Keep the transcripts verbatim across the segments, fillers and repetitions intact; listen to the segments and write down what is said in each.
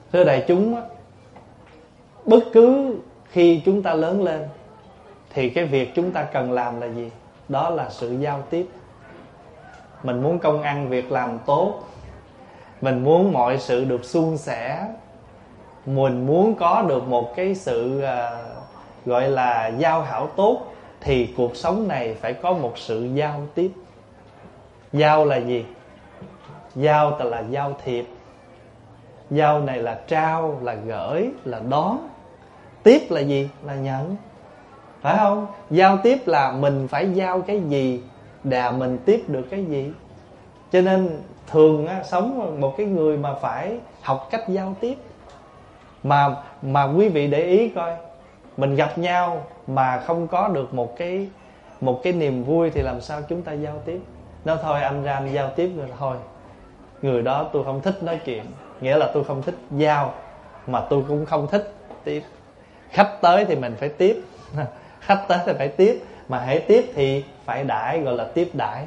Thưa đại chúng á, bất cứ khi chúng ta lớn lên thì cái việc chúng ta cần làm là gì? Đó là sự giao tiếp. Mình muốn công ăn việc làm tốt, mình muốn mọi sự được suôn sẻ, mình muốn có được một cái sự à, gọi là giao hảo tốt, thì cuộc sống này phải có một sự giao tiếp. Giao là gì? Giao là giao thiệp. Giao này là trao, là gửi, là đón. Tiếp là gì? Là nhận. Phải không? Giao tiếp là mình phải giao cái gì để mình tiếp được cái gì. Cho nên thường á, sống một cái người mà phải học cách giao tiếp. Mà mà quý vị để ý coi, mình gặp nhau mà không có được một cái một cái niềm vui thì làm sao chúng ta giao tiếp? Nói thôi anh ra anh giao tiếp rồi thôi. Người đó tôi không thích nói chuyện, nghĩa là tôi không thích giao, mà tôi cũng không thích tiếp. Khách tới thì mình phải tiếp, khách tới thì phải tiếp, mà hễ tiếp thì phải đãi, gọi là tiếp đãi.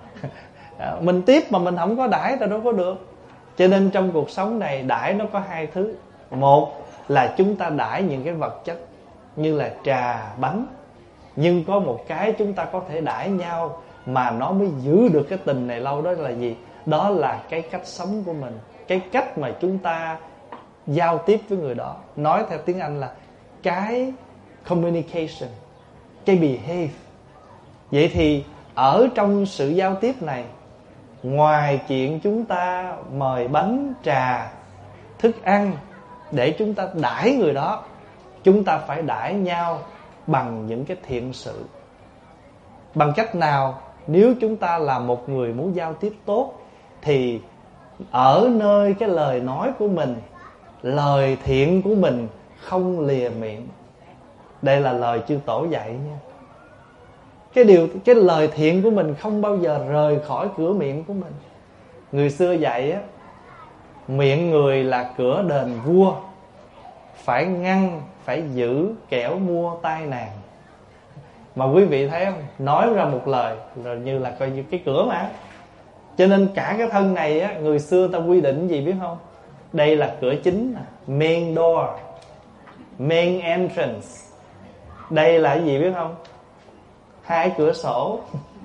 Mình tiếp mà mình không có đãi thì đâu có được. Cho nên trong cuộc sống này đãi nó có hai thứ. Một là chúng ta đãi những cái vật chất như là trà, bánh. Nhưng có một cái chúng ta có thể đãi nhau mà nó mới giữ được cái tình này lâu, đó là gì? Đó là cái cách sống của mình, cái cách mà chúng ta giao tiếp với người đó. Nói theo tiếng Anh là cái communication, cái behave. Vậy thì ở trong sự giao tiếp này, ngoài chuyện chúng ta mời bánh, trà, thức ăn để chúng ta đãi người đó, chúng ta phải đãi nhau bằng những cái thiện sự. Bằng cách nào? Nếu chúng ta là một người muốn giao tiếp tốt thì ở nơi cái lời nói của mình, lời thiện của mình không lìa miệng. Đây là lời chư tổ dạy nha. Cái điều cái lời thiện của mình không bao giờ rời khỏi cửa miệng của mình. Người xưa dạy á, miệng người là cửa đền vua, phải ngăn, phải giữ, kẻo mua tai nạn. Mà quý vị thấy không, nói ra một lời rồi như là coi như cái cửa mà. Cho nên cả cái thân này á, người xưa ta quy định gì biết không? Đây là cửa chính, main door, main entrance. Đây là cái gì biết không? Hai cửa sổ.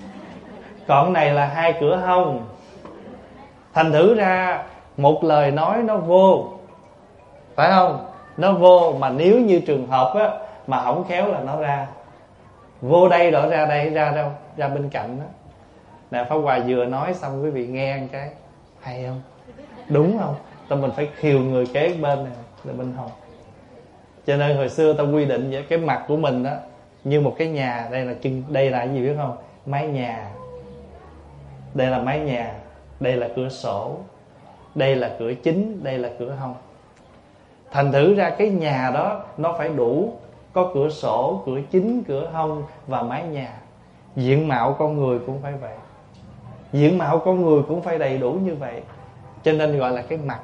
Còn này là hai cửa hông. Thành thử ra một lời nói nó vô, phải không? Nó vô, mà nếu như trường hợp á, mà không khéo là nó ra. Vô đây rồi ra đây, ra đâu? Ra bên cạnh đó. Nè, Pháp Hòa vừa nói xong quý vị nghe một cái hay không? Đúng không? Tao mình phải khiều người kế bên này là bên hông. Cho nên hồi xưa tao quy định vậy, cái mặt của mình đó như một cái nhà. Đây là chân, đây là cái gì biết không? Mái nhà. Đây là mái nhà. Đây là cửa sổ. Đây là cửa chính. Đây là cửa hông. Thành thử ra cái nhà đó nó phải đủ, có cửa sổ, cửa chính, cửa hông và mái nhà. Diện mạo con người cũng phải vậy. Diện mạo con người cũng phải đầy đủ như vậy. Cho nên gọi là cái mặt.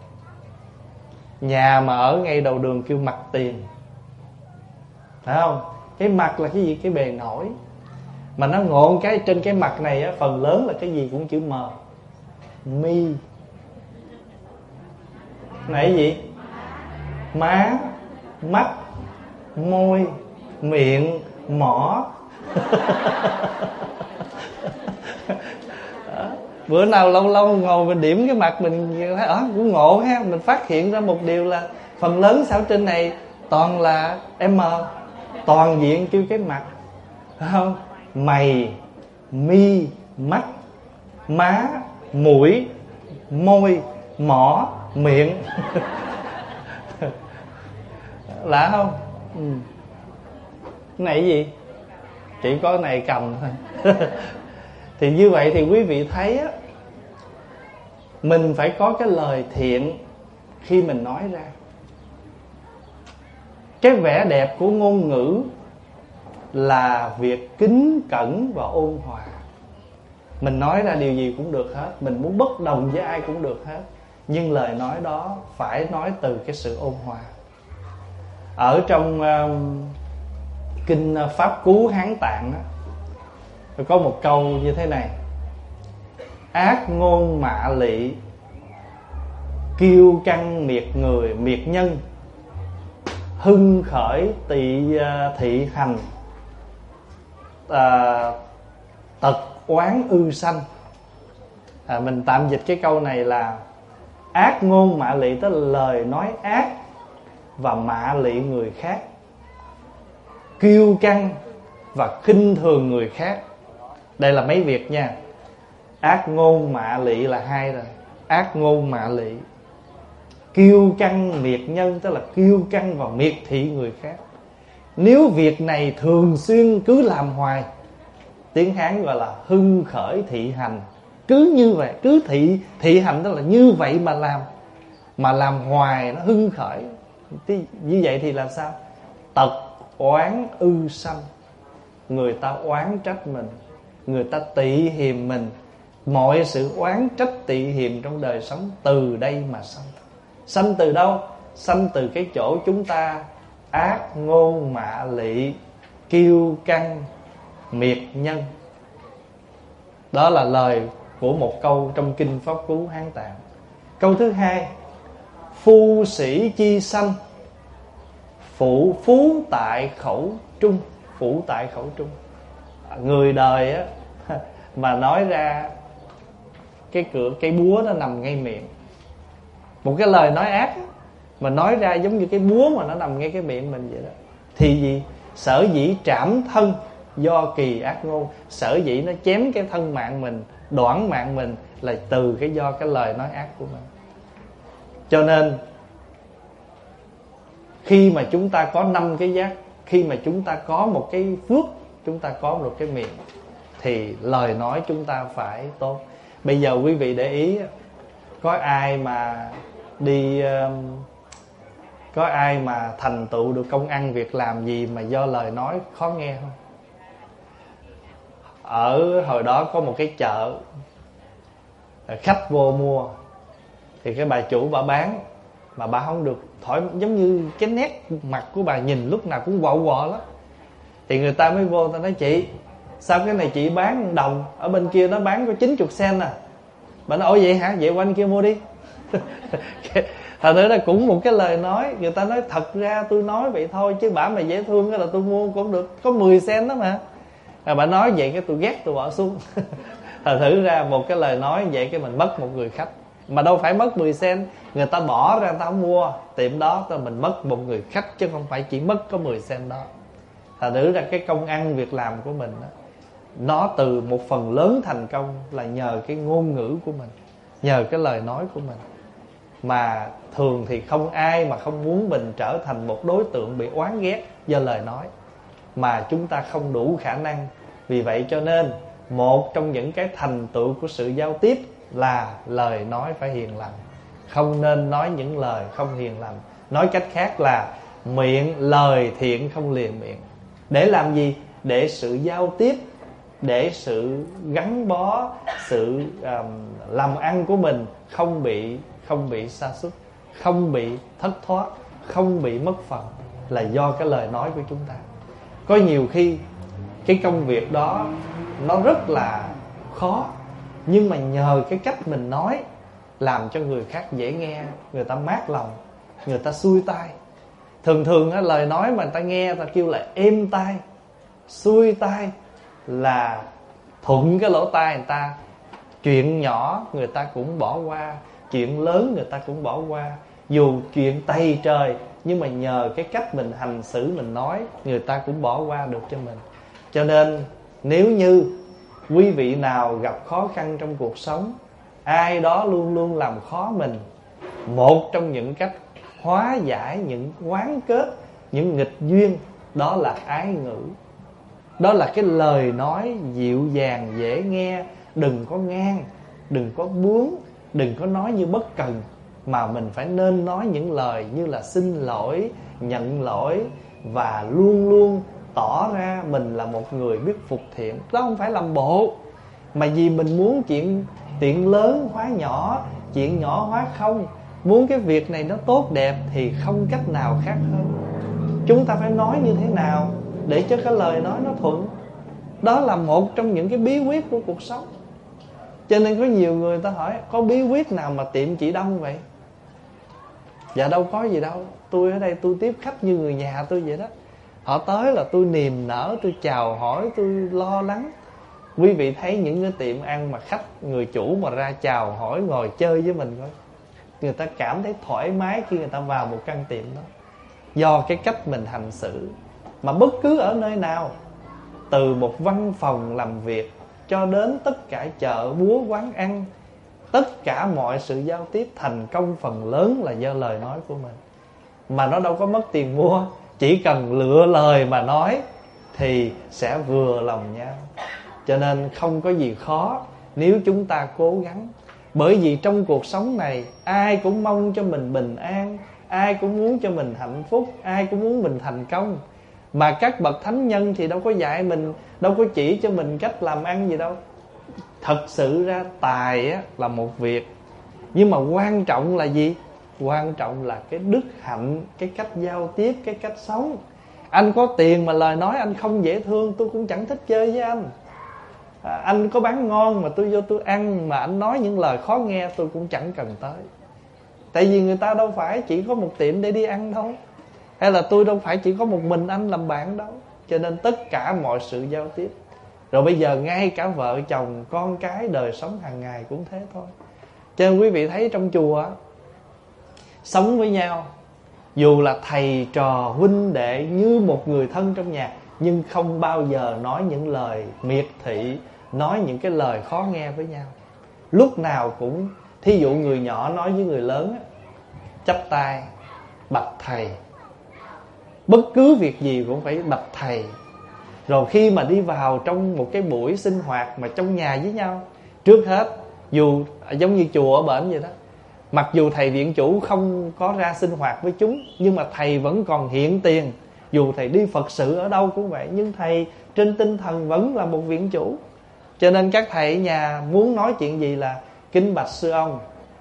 Nhà mà ở ngay đầu đường kêu mặt tiền, phải không? Cái mặt là cái gì? Cái bề nổi. Mà nó ngộ cái trên cái mặt này á, phần lớn là cái gì cũng chữ M. Mi. Này cái gì? Má, mắt, môi, miệng, mỏ. Bữa nào lâu lâu ngồi mình điểm cái mặt mình thấy ở cũng ngộ ha. Mình phát hiện ra một điều là phần lớn sao trên này toàn là M, toàn diện kêu cái mặt, phải không? Mày, mi, mắt, má, mũi, môi, mỏ, miệng. Lạ không? Ừ. Cái này cái gì? Chỉ có này cầm thôi. Thì như vậy thì quý vị thấy á, mình phải có cái lời thiện khi mình nói ra. Cái vẻ đẹp của ngôn ngữ là việc kính cẩn và ôn hòa. Mình nói ra điều gì cũng được hết, mình muốn bất đồng với ai cũng được hết, nhưng lời nói đó phải nói từ cái sự ôn hòa. Ở trong uh, kinh Pháp Cú Hán Tạng á, có một câu như thế này: ác ngôn mạ lị, kiêu căng miệt người miệt nhân, hưng khởi tị thị hành, à, tật oán ư sanh. à, Mình tạm dịch cái câu này là ác ngôn mạ lị, tức là lời nói ác và mạ lị người khác, kiêu căng và khinh thường người khác. Đây là mấy việc nha. Ác ngôn mạ lị là hai rồi. Ác ngôn mạ lị, kiêu căng miệt nhân, tức là kiêu căng và miệt thị người khác. Nếu việc này thường xuyên cứ làm hoài, tiếng Hán gọi là hưng khởi thị hành. Cứ như vậy, cứ thị thị hành, tức là như vậy mà làm, mà làm hoài nó hưng khởi. Thì như vậy thì làm sao? Tật oán ư sanh, người ta oán trách mình, người ta tị hiềm mình. Mọi sự oán trách tị hiềm trong đời sống từ đây mà sanh. Sanh từ đâu? Sanh từ cái chỗ chúng ta ác ngôn mạ lị, kiêu căng miệt nhân. Đó là lời của một câu trong Kinh Pháp Cú Hán Tạng. Câu thứ hai: phu sĩ chi sanh, phụ phú tại khẩu trung. Phụ tại khẩu trung, người đời á mà nói ra cái cửa cái búa nó nằm ngay miệng. Một cái lời nói ác á, mà nói ra giống như cái búa mà nó nằm ngay cái miệng mình vậy đó. Thì gì? Sở dĩ trảm thân do kỳ ác ngôn. Sở dĩ nó chém cái thân mạng mình, đoạn mạng mình là từ cái do cái lời nói ác của mình. Cho nên khi mà chúng ta có năm cái giác, khi mà chúng ta có một cái phước, chúng ta có một cái miệng, thì lời nói chúng ta phải tốt. Bây giờ quý vị để ý, có ai mà đi có ai mà thành tựu được công ăn việc làm gì mà do lời nói khó nghe không? Ở hồi đó có một cái chợ, khách vô mua, thì cái bà chủ bà bán, mà bà không được thoải, giống như cái nét mặt của bà nhìn lúc nào cũng quọ quọ lắm. Thì người ta mới vô, ta nói: chị, sao cái này chị bán đồng, ở bên kia nó bán có chín mươi sen à. Bà nói: ồ vậy hả? Vậy qua bên kia mua đi. Thật ra là cũng một cái lời nói. Người ta nói thật ra tôi nói vậy thôi, chứ bả mày dễ thương là tôi mua cũng được, có mười sen đó mà. À, bà nói vậy cái tôi ghét, tôi bỏ xuống. Thật thử ra một cái lời nói vậy cái mình mất một người khách. Mà đâu phải mất mười sen, người ta bỏ ra, người ta không mua tiệm đó, thì mình mất một người khách, chứ không phải chỉ mất có mười sen đó. Thật thử ra cái công ăn việc làm của mình đó, nó từ một phần lớn thành công là nhờ cái ngôn ngữ của mình, nhờ cái lời nói của mình. Mà thường thì không ai mà không muốn mình trở thành một đối tượng bị oán ghét do lời nói, mà chúng ta không đủ khả năng. Vì vậy cho nên một trong những cái thành tựu của sự giao tiếp là lời nói phải hiền lành. Không nên nói những lời không hiền lành. Nói cách khác là miệng lời thiện không lìa miệng. Để làm gì? Để sự giao tiếp, để sự gắn bó, sự um, làm ăn của mình không bị không bị sa sút, không bị thất thoát, không bị mất phần, là do cái lời nói của chúng ta. Có nhiều khi cái công việc đó nó rất là khó, nhưng mà nhờ cái cách mình nói làm cho người khác dễ nghe, người ta mát lòng, người ta xuôi tai. Thường thường á, lời nói mà người ta nghe, người ta kêu là êm tai, xuôi tai là thuận cái lỗ tai người ta. Chuyện nhỏ người ta cũng bỏ qua, chuyện lớn người ta cũng bỏ qua. Dù chuyện tày trời, nhưng mà nhờ cái cách mình hành xử, mình nói, người ta cũng bỏ qua được cho mình. Cho nên nếu như quý vị nào gặp khó khăn trong cuộc sống, ai đó luôn luôn làm khó mình, một trong những cách hóa giải những oán kết, những nghịch duyên, đó là ái ngữ. Đó là cái lời nói dịu dàng dễ nghe. Đừng có ngang, đừng có bướng, đừng có nói như bất cần, mà mình phải nên nói những lời như là xin lỗi, nhận lỗi, và luôn luôn tỏ ra mình là một người biết phục thiện. Đó không phải làm bộ, mà vì mình muốn chuyện chuyện lớn hóa nhỏ, chuyện nhỏ hóa không. Muốn cái việc này nó tốt đẹp thì không cách nào khác hơn. Chúng ta phải nói như thế nào để cho cái lời nói nó thuận. Đó là một trong những cái bí quyết của cuộc sống. Cho nên có nhiều người ta hỏi: có bí quyết nào mà tiệm chị đông vậy? Dạ đâu có gì đâu, tôi ở đây tôi tiếp khách như người nhà tôi vậy đó. Họ tới là tôi niềm nở, tôi chào hỏi, tôi lo lắng. Quý vị thấy những cái tiệm ăn mà khách, người chủ mà ra chào hỏi, ngồi chơi với mình thôi, người ta cảm thấy thoải mái khi người ta vào một căn tiệm đó, do cái cách mình hành xử. Mà bất cứ ở nơi nào, từ một văn phòng làm việc cho đến tất cả chợ búa quán ăn, tất cả mọi sự giao tiếp thành công phần lớn là do lời nói của mình. Mà nó đâu có mất tiền mua, chỉ cần lựa lời mà nói thì sẽ vừa lòng nhau. Cho nên không có gì khó nếu chúng ta cố gắng. Bởi vì trong cuộc sống này, ai cũng mong cho mình bình an, ai cũng muốn cho mình hạnh phúc, ai cũng muốn mình thành công. Mà các bậc thánh nhân thì đâu có dạy mình, đâu có chỉ cho mình cách làm ăn gì đâu. Thật sự ra tài á, là một việc, nhưng mà quan trọng là gì? Quan trọng là cái đức hạnh, cái cách giao tiếp, cái cách sống. Anh có tiền mà lời nói anh không dễ thương, tôi cũng chẳng thích chơi với anh. à, Anh có bán ngon mà tôi vô tôi ăn, mà anh nói những lời khó nghe, tôi cũng chẳng cần tới. Tại vì người ta đâu phải chỉ có một tiệm để đi ăn đâu, hay là tôi đâu phải chỉ có một mình anh làm bạn đâu. Cho nên tất cả mọi sự giao tiếp. Rồi bây giờ ngay cả vợ chồng, con cái, đời sống hàng ngày cũng thế thôi. Cho nên quý vị thấy trong chùa sống với nhau, dù là thầy trò huynh đệ như một người thân trong nhà, nhưng không bao giờ nói những lời miệt thị, nói những cái lời khó nghe với nhau. Lúc nào cũng, thí dụ người nhỏ nói với người lớn, chắp tay bạch thầy. Bất cứ việc gì cũng phải bạch thầy. Rồi khi mà đi vào trong một cái buổi sinh hoạt mà trong nhà với nhau, trước hết, dù giống như chùa ở bển vậy đó, mặc dù thầy viện chủ không có ra sinh hoạt với chúng, nhưng mà thầy vẫn còn hiện tiền. Dù thầy đi Phật sự ở đâu cũng vậy, nhưng thầy trên tinh thần vẫn là một viện chủ. Cho nên các thầy ở nhà muốn nói chuyện gì là kính bạch sư ông,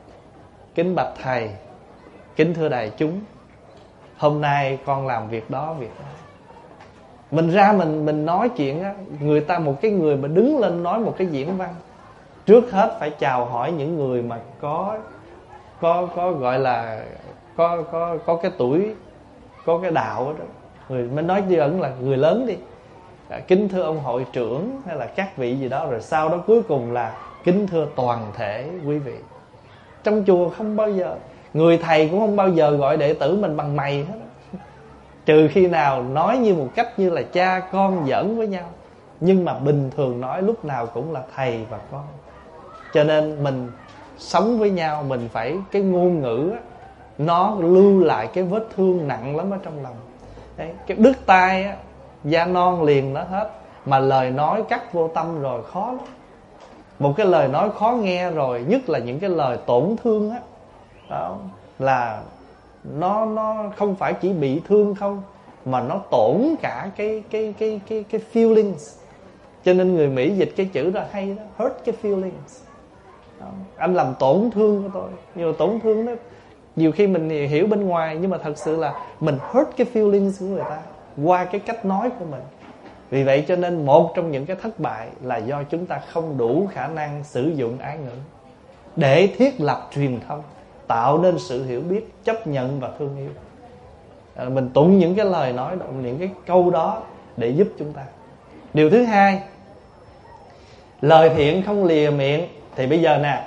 kính bạch thầy, kính thưa đại chúng, hôm nay con làm việc đó việc đó. Mình ra mình mình nói chuyện á, người ta, một cái người mà đứng lên nói một cái diễn văn, trước hết phải chào hỏi những người mà có có có gọi là có có có cái tuổi, có cái đạo đó. Người mới nói với ẩn là người lớn đi, à, kính thưa ông hội trưởng hay là các vị gì đó, rồi sau đó cuối cùng là kính thưa toàn thể quý vị. Trong chùa không bao giờ, người thầy cũng không bao giờ gọi đệ tử mình bằng mày hết, trừ khi nào nói như một cách như là cha con giỡn với nhau. Nhưng mà bình thường nói lúc nào cũng là thầy và con. Cho nên mình sống với nhau, mình phải, cái ngôn ngữ á, nó lưu lại cái vết thương nặng lắm ở trong lòng. Đấy, cái đứt tai á, da non liền nó hết. Mà lời nói cắt vô tâm rồi khó lắm. Một cái lời nói khó nghe rồi, nhất là những cái lời tổn thương á, đó, là nó nó không phải chỉ bị thương không, mà nó tổn cả cái cái cái cái cái feelings. Cho nên người Mỹ dịch cái chữ đó hay đó, hurt cái feelings. Đó, anh làm tổn thương của tôi. Nhưng mà tổn thương đó, nhiều khi mình hiểu bên ngoài, nhưng mà thật sự là mình hurt cái feelings của người ta qua cái cách nói của mình. Vì vậy cho nên một trong những cái thất bại là do chúng ta không đủ khả năng sử dụng ái ngữ để thiết lập truyền thông, tạo nên sự hiểu biết, chấp nhận và thương yêu. à, Mình tụng những cái lời nói đó, những cái câu đó để giúp chúng ta. Điều thứ hai, lời thiện không lìa miệng. Thì bây giờ nè,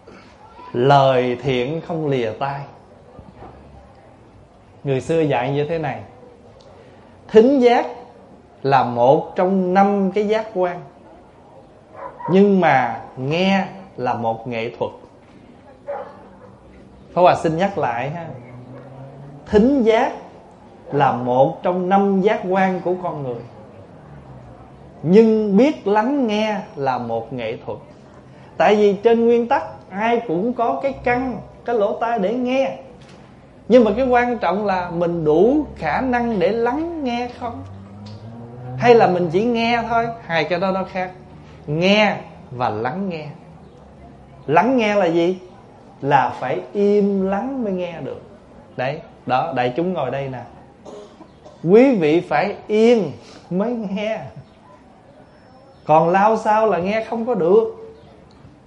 lời thiện không lìa tai. Người xưa dạy như thế này: thính giác là một trong năm cái giác quan, nhưng mà nghe là một nghệ thuật. Pháp Hòa xin nhắc lại ha. Thính giác là một trong năm giác quan của con người, nhưng biết lắng nghe là một nghệ thuật. Tại vì trên nguyên tắc ai cũng có cái căn, cái lỗ tai để nghe. Nhưng mà cái quan trọng là mình đủ khả năng để lắng nghe không? Hay là mình chỉ nghe thôi? Hai cái đó nó khác. Nghe và lắng nghe. Lắng nghe là gì? Là phải im lắng mới nghe được. Đấy, đó, đại chúng ngồi đây nè, quý vị phải yên mới nghe. Còn lao sao là nghe không có được.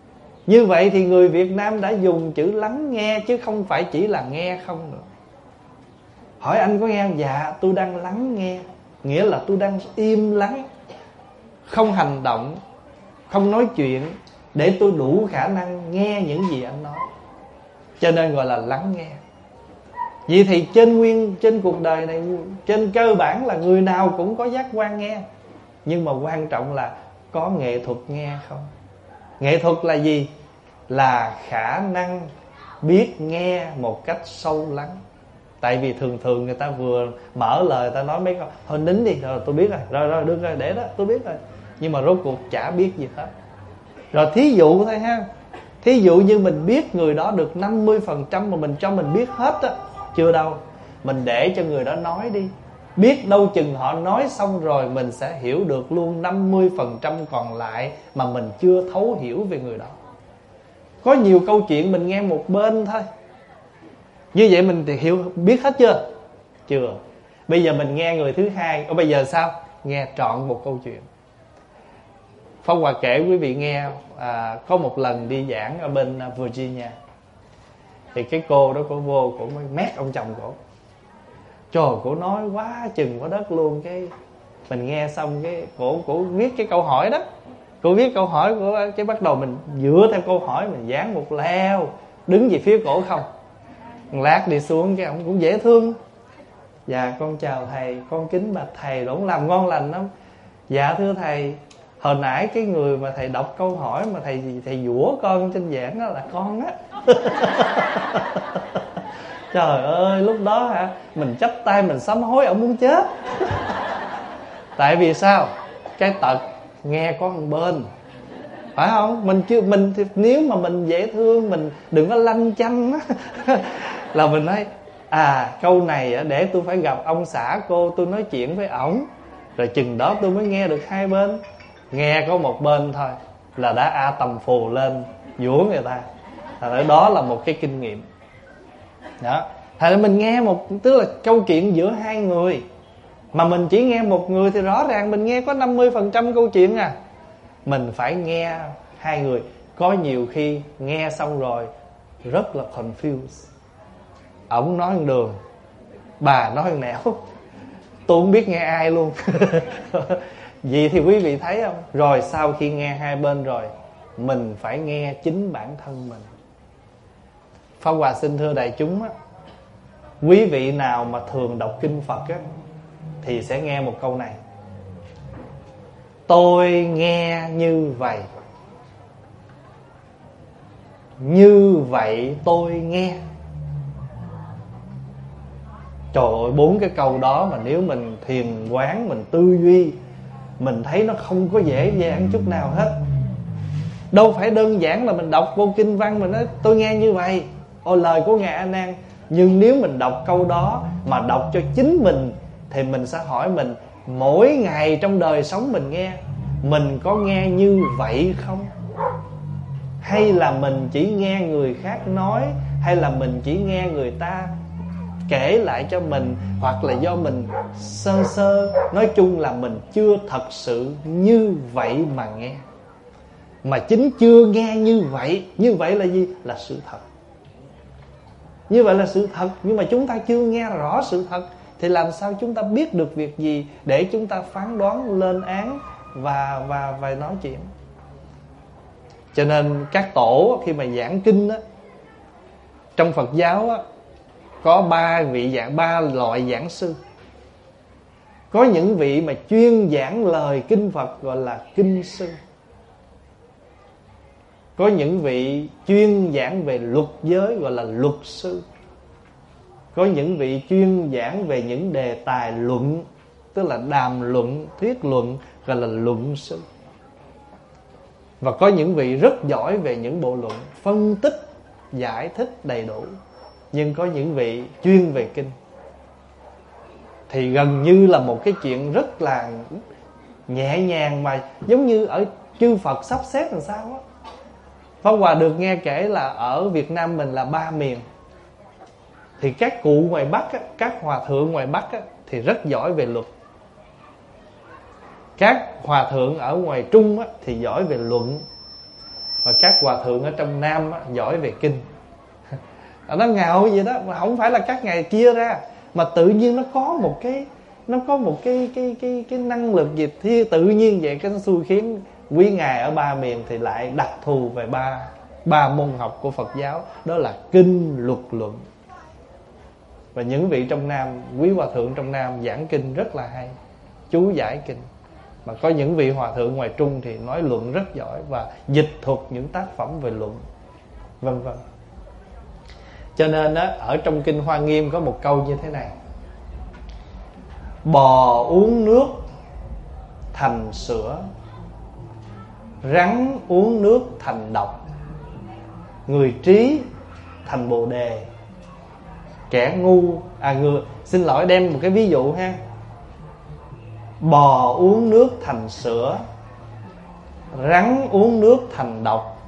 Như vậy thì người Việt Nam đã dùng chữ lắng nghe, chứ không phải chỉ là nghe không nữa. Hỏi anh có nghe không? Dạ tôi đang lắng nghe. Nghĩa là tôi đang im lắng, không hành động, không nói chuyện, để tôi đủ khả năng nghe những gì anh nói. Cho nên gọi là lắng nghe. Vậy thì trên nguyên trên cuộc đời này, trên cơ bản là người nào cũng có giác quan nghe. Nhưng mà quan trọng là có nghệ thuật nghe không. Nghệ thuật là gì? Là khả năng biết nghe một cách sâu lắng. Tại vì thường thường người ta vừa mở lời ta nói mấy câu thôi nín đi, rồi tôi biết rồi, rồi rồi được rồi, để đó tôi biết rồi. Nhưng mà rốt cuộc chả biết gì hết. Rồi thí dụ thôi ha, thí dụ như mình biết người đó được năm mươi phần trăm mà mình cho mình biết hết á, chưa đâu. Mình để cho người đó nói đi. Biết đâu chừng họ nói xong rồi mình sẽ hiểu được luôn năm mươi phần trăm còn lại mà mình chưa thấu hiểu về người đó. Có nhiều câu chuyện mình nghe một bên thôi. Như vậy mình thì hiểu biết hết chưa? Chưa. Bây giờ mình nghe người thứ hai. Ở bây giờ sao? Nghe trọn một câu chuyện. Pháp Hòa kể quý vị nghe, à, có một lần đi giảng ở bên Virginia, thì cái cô đó cổ vô, cổ mới mét ông chồng cổ. Trời, cổ nói quá chừng quá đất luôn. Cái mình nghe xong cái cổ cổ viết cái câu hỏi đó. Cổ viết câu hỏi của cái bắt đầu mình dựa theo câu hỏi mình dán một leo đứng về phía cổ không. Một lát đi xuống cái ông cũng dễ thương. Dạ con chào thầy, con kính bạch thầy, rồi ông làm ngon lành lắm. Dạ thưa thầy, hồi nãy cái người mà thầy đọc câu hỏi mà thầy thầy dũa con trên giảng đó là con á. Trời ơi, lúc đó hả, mình chắp tay mình sám hối ông muốn chết. Tại vì sao? Cái tật nghe có một bên, phải không? Mình chưa mình thì nếu mà mình dễ thương, mình đừng có lanh chanh á. Là mình nói à câu này để tôi phải gặp ông xã cô, tôi nói chuyện với ổng, rồi chừng đó tôi mới nghe được hai bên. Nghe có một bên thôi là đã a tầm phù lên dũa người ta. Thật đó là một cái kinh nghiệm đó. Thật ra mình nghe một, tức là câu chuyện giữa hai người, mà mình chỉ nghe một người thì rõ ràng mình nghe có năm mươi phần trăm câu chuyện à. Mình phải nghe hai người. Có nhiều khi nghe xong rồi rất là confused. Ổng nói một đường, bà nói một nẻo, tôi không biết nghe ai luôn. Vậy thì quý vị thấy không? Rồi sau khi nghe hai bên rồi, mình phải nghe chính bản thân mình. Pháp Hòa xin thưa đại chúng á, quý vị nào mà thường đọc kinh Phật á, thì sẽ nghe một câu này: tôi nghe như vậy, như vậy tôi nghe. Trời ơi, bốn cái câu đó mà nếu mình thiền quán, mình tư duy, mình thấy nó không có dễ dàng chút nào hết. Đâu phải đơn giản là mình đọc vô kinh văn mình nói tôi nghe như vậy, ôi lời của Ngài A Nan. Nhưng nếu mình đọc câu đó mà đọc cho chính mình, thì mình sẽ hỏi mình, mỗi ngày trong đời sống mình nghe, mình có nghe như vậy không? Hay là mình chỉ nghe người khác nói, hay là mình chỉ nghe người ta kể lại cho mình, hoặc là do mình sơ sơ. Nói chung là mình chưa thật sự như vậy mà nghe. Mà chính chưa nghe như vậy. Như vậy là gì? Là sự thật. Như vậy là sự thật. Nhưng mà chúng ta chưa nghe rõ sự thật, thì làm sao chúng ta biết được việc gì để chúng ta phán đoán, lên án và, và, và nói chuyện. Cho nên các tổ khi mà giảng kinh á, trong Phật giáo á, có ba vị giảng, ba loại giảng sư. Có những vị mà chuyên giảng lời kinh Phật gọi là kinh sư. Có những vị chuyên giảng về luật giới gọi là luật sư. Có những vị chuyên giảng về những đề tài luận, tức là đàm luận, thuyết luận, gọi là luận sư. Và có những vị rất giỏi về những bộ luận, phân tích, giải thích đầy đủ. Nhưng có những vị chuyên về kinh. Thì gần như là một cái chuyện rất là nhẹ nhàng, mà giống như ở chư Phật sắp xếp làm sao á. Pháp Hòa được nghe kể là ở Việt Nam mình là ba miền. Thì các cụ ngoài Bắc á, các hòa thượng ngoài Bắc á, thì rất giỏi về luật. Các hòa thượng ở ngoài Trung á, thì giỏi về luận. Và các hòa thượng ở trong Nam á, giỏi về kinh. Nó ngạo vậy đó, mà không phải là các ngài chia ra, mà tự nhiên nó có một cái nó có một cái cái cái cái năng lực gì thì tự nhiên vậy, cái nó xui khiến quý ngài ở ba miền thì lại đặc thù về ba ba môn học của Phật giáo, đó là kinh, luật, luận. Và những vị trong Nam, quý hòa thượng trong Nam giảng kinh rất là hay, chú giải kinh. Mà có những vị hòa thượng ngoài Trung thì nói luận rất giỏi và dịch thuật những tác phẩm về luận, vân vân. Cho nên á, ở trong kinh Hoa Nghiêm có một câu như thế này: bò uống nước thành sữa, rắn uống nước thành độc, người trí thành bồ đề, kẻ ngu à người xin lỗi đem một cái ví dụ ha. Bò uống nước thành sữa, rắn uống nước thành độc,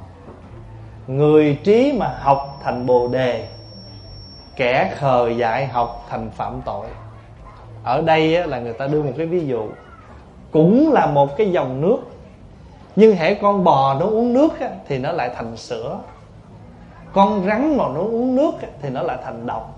người trí mà học thành bồ đề, kẻ khờ dại học thành phạm tội. Ở đây á, là người ta đưa một cái ví dụ, cũng là một cái dòng nước, nhưng hễ con bò nó uống nước á, thì nó lại thành sữa. Con rắn mà nó uống nước á, thì nó lại thành độc.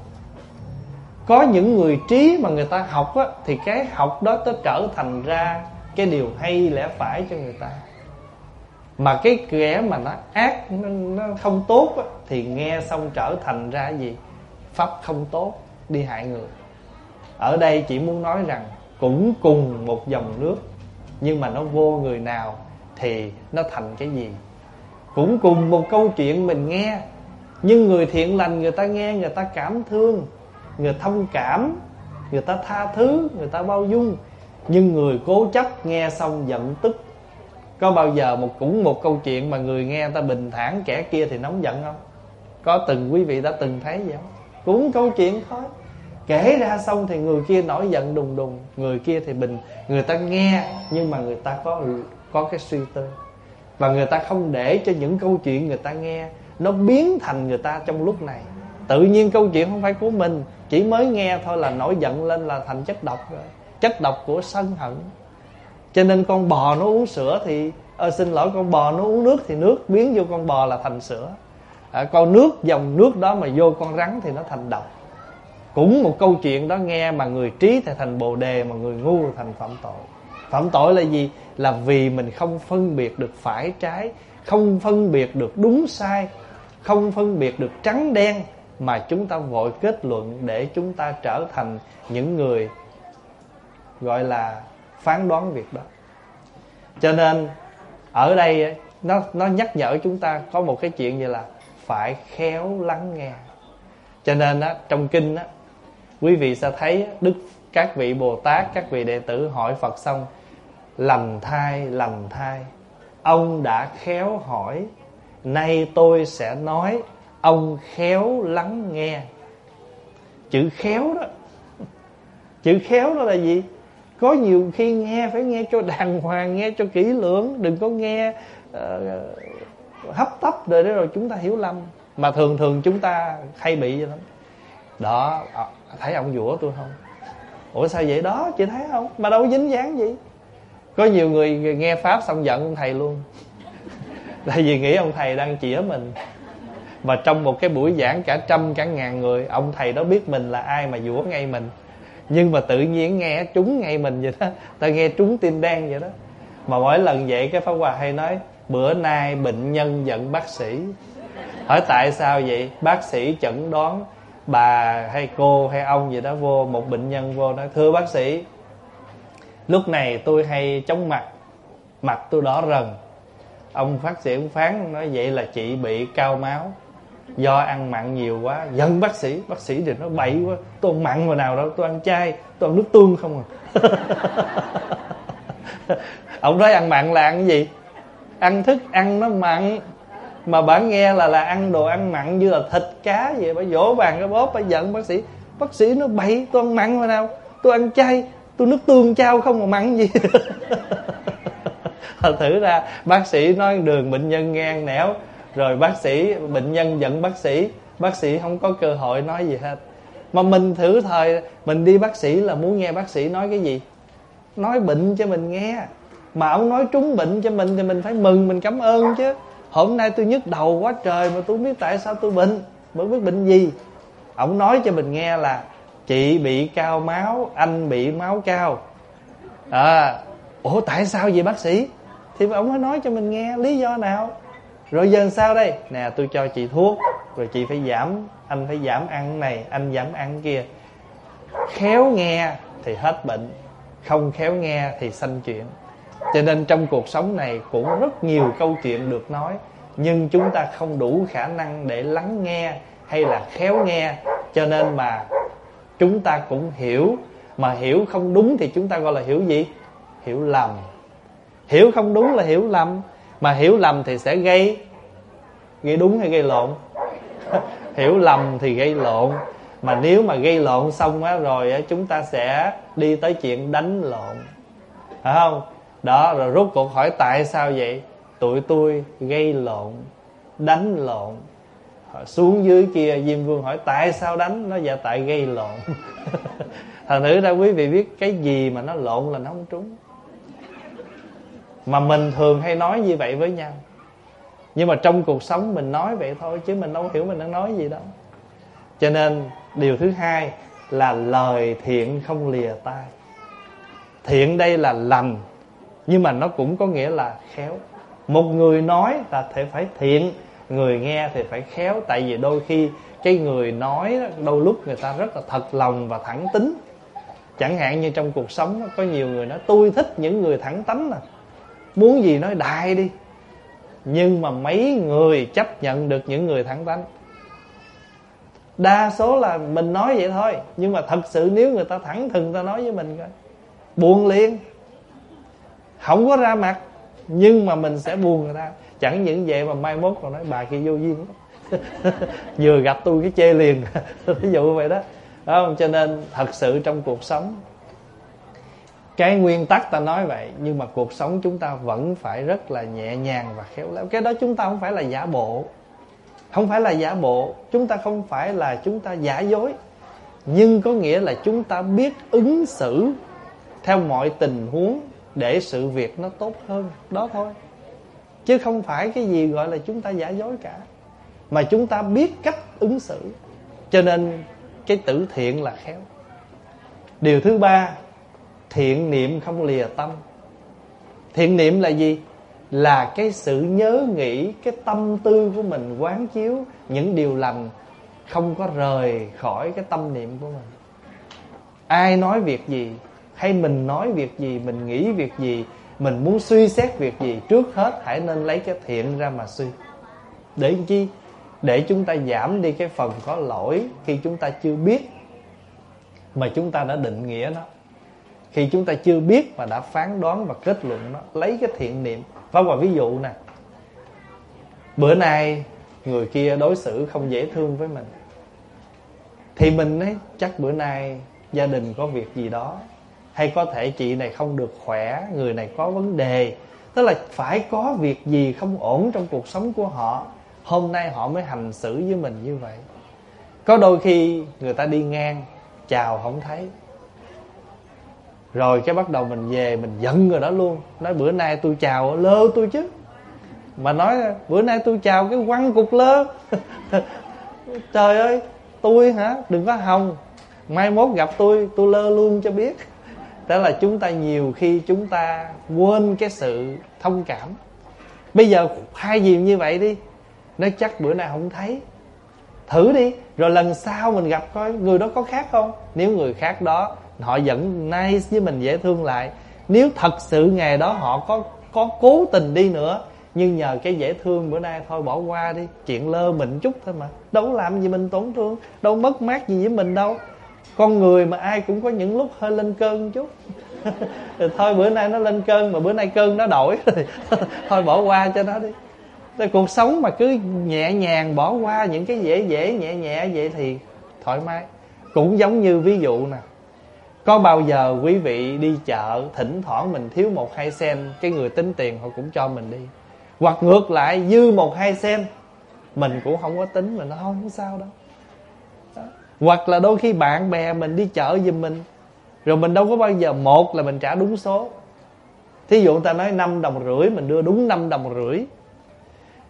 Có những người trí mà người ta học á, thì cái học đó nó trở thành ra cái điều hay lẽ phải cho người ta. Mà cái kẻ mà nó ác, nó, nó không tốt á, thì nghe xong trở thành ra gì? Pháp không tốt, đi hại người. Ở đây chỉ muốn nói rằng cũng cùng một dòng nước, nhưng mà nó vô người nào thì nó thành cái gì. Cũng cùng một câu chuyện mình nghe, nhưng người thiện lành người ta nghe, người ta cảm thương, người thông cảm, người ta tha thứ, người ta bao dung. Nhưng người cố chấp nghe xong giận tức. Có bao giờ một cũng một câu chuyện mà người nghe người ta bình thản, kẻ kia thì nóng giận không? Có từng quý vị đã từng thấy vậy không? Cũng câu chuyện thôi, kể ra xong thì người kia nổi giận đùng đùng, người kia thì bình, người ta nghe nhưng mà người ta có có cái suy tư, và người ta không để cho những câu chuyện người ta nghe nó biến thành người ta trong lúc này. Tự nhiên câu chuyện không phải của mình, chỉ mới nghe thôi là nổi giận lên là thành chất độc rồi, chất độc của sân hận. Cho nên con bò nó uống sữa thì ờ, xin lỗi, con bò nó uống nước thì nước biến vô con bò là thành sữa. À, con nước, dòng nước đó mà vô con rắn thì nó thành độc. Cũng một câu chuyện đó nghe, mà người trí thì thành bồ đề, mà người ngu thì thành phạm tội. Phạm tội là gì? Là vì mình không phân biệt được phải trái, không phân biệt được đúng sai, không phân biệt được trắng đen, mà chúng ta vội kết luận để chúng ta trở thành những người gọi là phán đoán việc đó. Cho nên ở đây nó, nó nhắc nhở chúng ta có một cái chuyện như là phải khéo lắng nghe. Cho nên á, trong kinh á, quý vị sẽ thấy Đức các vị Bồ Tát, các vị đệ tử hỏi Phật xong: lành thai, lành thai, ông đã khéo hỏi, nay tôi sẽ nói, ông khéo lắng nghe. Chữ khéo đó, chữ khéo đó là gì? Có nhiều khi nghe phải nghe cho đàng hoàng, nghe cho kỹ lưỡng, đừng có nghe uh, hấp tấp rồi đó rồi chúng ta hiểu lầm. Mà thường thường chúng ta hay bị vậy lắm. Đó, thấy ông dũa tôi không? Ủa sao vậy đó, chị thấy không? Mà đâu có dính dáng gì. Có nhiều người nghe Pháp xong giận ông thầy luôn. Tại vì nghĩ ông thầy đang chĩa mình. Mà trong một cái buổi giảng cả trăm cả ngàn người, ông thầy đó biết mình là ai mà dũa ngay mình. Nhưng mà tự nhiên nghe trúng ngay mình vậy đó. Ta nghe trúng tim đen vậy đó. Mà mỗi lần vậy cái Pháp Hòa hay nói: bữa nay bệnh nhân giận bác sĩ. Hỏi tại sao vậy? Bác sĩ chẩn đoán bà hay cô hay ông gì đó vô, một bệnh nhân vô nói: thưa bác sĩ, lúc này tôi hay chóng mặt, mặt tôi đỏ rần. Ông bác sĩ ông phán nói: vậy là chị bị cao máu do ăn mặn nhiều quá. Giận bác sĩ. Bác sĩ thì nó bậy quá, tôi ăn mặn mà nào đâu, tôi ăn chay, tôi ăn nước tương không à. Ông nói ăn mặn là ăn cái gì? Ăn thức ăn nó mặn. Mà bà nghe là là ăn đồ ăn mặn như là thịt cá vậy, bà vỗ bàn cái bóp, bà giận bác sĩ. Bác sĩ nó bậy, tôi ăn mặn mà nào, tôi ăn chay, tôi nước tương chao không mà mặn gì. Thử ra bác sĩ nói đường, bệnh nhân nghe ăn nẻo. Rồi bác sĩ, bệnh nhân giận bác sĩ, bác sĩ không có cơ hội nói gì hết. Mà mình thử thời mình đi bác sĩ là muốn nghe bác sĩ nói cái gì? Nói bệnh cho mình nghe. Mà ông nói trúng bệnh cho mình thì mình phải mừng, mình cảm ơn chứ. hôm nay tôi nhức đầu quá trời mà tôi không biết tại sao tôi bệnh, mới biết bệnh gì. Ổng nói cho mình nghe là chị bị cao máu, anh bị máu cao. À, ủa tại sao vậy bác sĩ? Thì ổng mới nói cho mình nghe lý do nào. Rồi giờ sao đây? Nè tôi cho chị thuốc, rồi chị phải giảm, anh phải giảm ăn này, anh giảm ăn kia. Khéo nghe thì hết bệnh, không khéo nghe thì sanh chuyện. Cho nên trong cuộc sống này cũng rất nhiều câu chuyện được nói, nhưng chúng ta không đủ khả năng để lắng nghe hay là khéo nghe. Cho nên mà chúng ta cũng hiểu, mà hiểu không đúng thì chúng ta gọi là hiểu gì? Hiểu lầm. Hiểu không đúng là hiểu lầm. Mà hiểu lầm thì sẽ gây Gây đúng hay gây lộn? Hiểu lầm thì gây lộn. Mà nếu mà gây lộn xong á, rồi á, chúng ta sẽ đi tới chuyện đánh lộn, phải không? Đó, rồi rốt cuộc hỏi tại sao vậy? Tụi tôi gây lộn, đánh lộn. Xuống dưới kia Diêm Vương hỏi tại sao đánh? Nó dạ tại gây lộn. Thành thử ra quý vị biết cái gì mà nó lộn là nó không trúng. Mà mình thường hay nói như vậy với nhau, nhưng mà trong cuộc sống mình nói vậy thôi, chứ mình đâu hiểu mình đang nói gì đâu. Cho nên điều thứ hai là lời thiện không lìa tai. Thiện đây là lành, nhưng mà nó cũng có nghĩa là khéo. Một người nói là phải thiện, người nghe thì phải khéo. Tại vì đôi khi cái người nói đôi lúc người ta rất là thật lòng và thẳng tính. Chẳng hạn như trong cuộc sống có nhiều người nói tôi thích những người thẳng tính, à muốn gì nói đại đi. Nhưng mà mấy người chấp nhận được những người thẳng tính? Đa số là mình nói vậy thôi, nhưng mà thật sự nếu người ta thẳng thừng người ta nói với mình coi, buồn liền. Không có ra mặt, nhưng mà mình sẽ buồn người ta. Chẳng những vậy mà mai mốt còn nói bà kia vô duyên lắm. Vừa gặp tôi cái chê liền. Ví dụ vậy đó. Đó không? Cho nên thật sự trong cuộc sống, cái nguyên tắc ta nói vậy, nhưng mà cuộc sống chúng ta vẫn phải rất là nhẹ nhàng và khéo léo. Cái đó chúng ta không phải là giả bộ. Không phải là giả bộ. Chúng ta không phải là chúng ta giả dối. Nhưng có nghĩa là chúng ta biết ứng xử theo mọi tình huống để sự việc nó tốt hơn. Đó thôi. Chứ không phải cái gì gọi là chúng ta giả dối cả, mà chúng ta biết cách ứng xử. Cho nên cái tử thiện là khéo. Điều thứ ba, thiện niệm không lìa tâm. Thiện niệm là gì? Là cái sự nhớ nghĩ, cái tâm tư của mình quán chiếu những điều lành, không có rời khỏi cái tâm niệm của mình. Ai nói việc gì, hay mình nói việc gì, mình nghĩ việc gì, mình muốn suy xét việc gì, trước hết hãy nên lấy cái thiện ra mà suy. Để chi? Để chúng ta giảm đi cái phần có lỗi khi chúng ta chưa biết mà chúng ta đã định nghĩa nó. Khi chúng ta chưa biết mà đã phán đoán và kết luận nó, lấy cái thiện niệm. Và vào ví dụ nè, bữa nay người kia đối xử không dễ thương với mình, thì mình ấy chắc bữa nay gia đình có việc gì đó, hay có thể chị này không được khỏe, người này có vấn đề. Tức là phải có việc gì không ổn trong cuộc sống của họ, hôm nay họ mới hành xử với mình như vậy. Có đôi khi người ta đi ngang chào không thấy, rồi cái bắt đầu mình về mình giận người đó luôn. Nói bữa nay tôi chào lơ tôi chứ, mà nói bữa nay tôi chào cái quăng cục lơ. Trời ơi, tôi hả? Đừng có hòng, mai mốt gặp tôi tôi lơ luôn cho biết. Đó là chúng ta nhiều khi chúng ta quên cái sự thông cảm. Bây giờ hai gì như vậy đi, nói chắc bữa nay không thấy, thử đi, rồi lần sau mình gặp coi người đó có khác không. Nếu người khác đó họ vẫn nice với mình, dễ thương lại. Nếu thật sự ngày đó họ có có cố tình đi nữa, nhưng nhờ cái dễ thương bữa nay thôi bỏ qua đi, chuyện lơ mịn chút thôi mà, đâu làm gì mình tổn thương, đâu mất mát gì với mình đâu. Con người mà ai cũng có những lúc hơi lên cơn một chút. Thôi bữa nay nó lên cơn, mà bữa nay cơn nó đổi rồi. Thôi bỏ qua cho nó đi. Tại cuộc sống mà cứ nhẹ nhàng bỏ qua những cái dễ dễ nhẹ nhẹ vậy thì thoải mái. Cũng giống như ví dụ nè, có bao giờ quý vị đi chợ, thỉnh thoảng mình thiếu một hai sen, cái người tính tiền họ cũng cho mình đi. Hoặc ngược lại dư một hai sen, mình cũng không có tính, mình nói không, không sao đâu. Đó. Hoặc là đôi khi bạn bè mình đi chợ giùm mình, rồi mình đâu có bao giờ, một là mình trả đúng số. Thí dụ người ta nói năm đồng rưỡi, mình đưa đúng năm đồng rưỡi.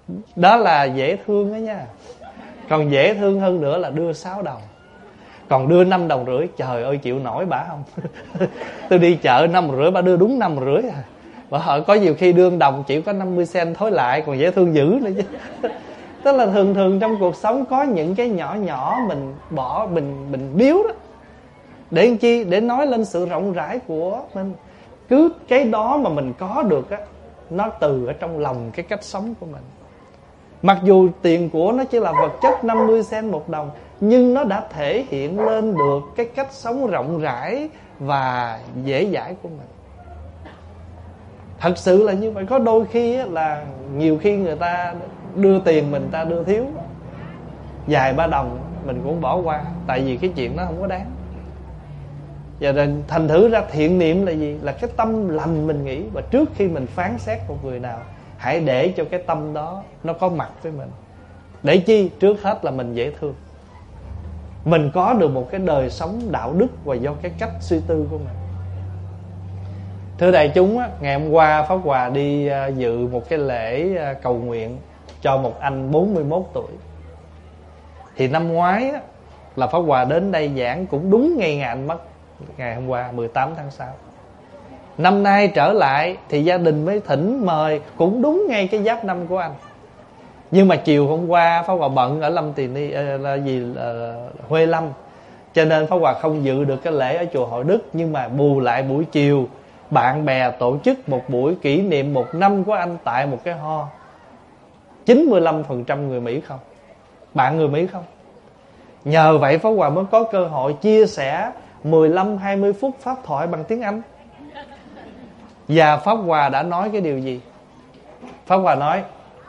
Đó là dễ thương đó nha. Còn dễ thương hơn nữa là đưa sáu đồng. Còn đưa năm đồng rưỡi, trời ơi chịu nổi bả không? Tôi đi chợ năm rưỡi, bả đưa đúng năm rưỡi à. Bà hỏi có nhiều khi đưa đồng chỉ có năm mươi sen thối lại, còn dễ thương dữ nữa chứ. Tức là thường thường trong cuộc sống có những cái nhỏ nhỏ mình bỏ, mình mình biếu đó. Để làm chi? Để nói lên sự rộng rãi của mình. Cứ cái đó mà mình có được á, nó từ ở trong lòng cái cách sống của mình. Mặc dù tiền của nó chỉ là vật chất năm mươi sen một đồng, nhưng nó đã thể hiện lên được cái cách sống rộng rãi và dễ dãi của mình. Thật sự là như vậy. Có đôi khi á, là nhiều khi người ta đưa tiền mình ta đưa thiếu vài ba đồng mình cũng bỏ qua, tại vì cái chuyện đó không có đáng. Và rồi thành thử ra thiện niệm là gì? Là cái tâm lành mình nghĩ. Và trước khi mình phán xét một người nào, hãy để cho cái tâm đó nó có mặt với mình. Để chi? Trước hết là mình dễ thương, mình có được một cái đời sống đạo đức và do cái cách suy tư của mình. Thưa đại chúng á, ngày hôm qua Pháp Hòa đi uh, dự một cái lễ uh, cầu nguyện cho một anh bốn mươi mốt tuổi. Thì năm ngoái á, là Pháp Hòa đến đây giảng cũng đúng ngày ngày anh mất, ngày hôm qua mười tám tháng sáu. Năm nay trở lại thì gia đình mới thỉnh mời cũng đúng ngay cái giáp năm của anh. Nhưng mà chiều hôm qua Pháp Hòa bận ở Lâm Tỳ Ni uh, là gì uh, Huê Lâm, cho nên Pháp Hòa không dự được cái lễ ở chùa Hội Đức. Nhưng mà bù lại buổi chiều bạn bè tổ chức một buổi kỷ niệm một năm của anh tại một cái ho. chín mươi lăm phần trăm người Mỹ không, bạn người Mỹ không. Nhờ vậy Pháp Hòa mới có cơ hội chia sẻ mười lăm hai mươi phút pháp thoại bằng tiếng Anh. Và Pháp Hòa đã nói cái điều gì? Pháp Hòa nói,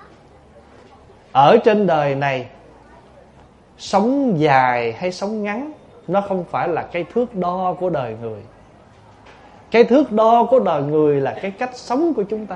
ở trên đời này, sống dài hay sống ngắn, nó không phải là cái thước đo của đời người. Cái thước đo của đời người là cái cách sống của chúng ta.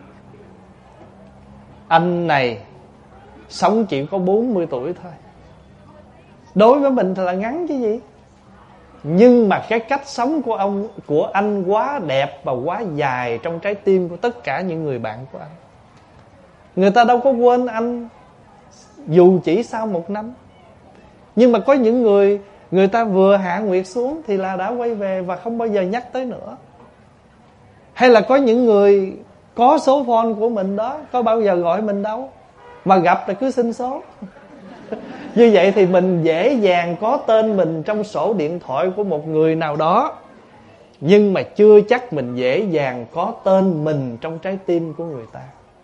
Anh này sống chỉ có bốn mươi tuổi thôi, đối với mình thì là ngắn chứ gì. Nhưng mà cái cách sống của ông, của anh quá đẹp và quá dài trong trái tim của tất cả những người bạn của anh. Người ta đâu có quên anh dù chỉ sau một năm. Nhưng mà có những người, người ta vừa hạ nguyệt xuống thì là đã quay về và không bao giờ nhắc tới nữa. Hay là có những người có số phone của mình đó, có bao giờ gọi mình đâu, mà gặp là cứ xin số. Như vậy thì mình dễ dàng có tên mình trong sổ điện thoại của một người nào đó, nhưng mà chưa chắc mình dễ dàng có tên mình trong trái tim của người ta.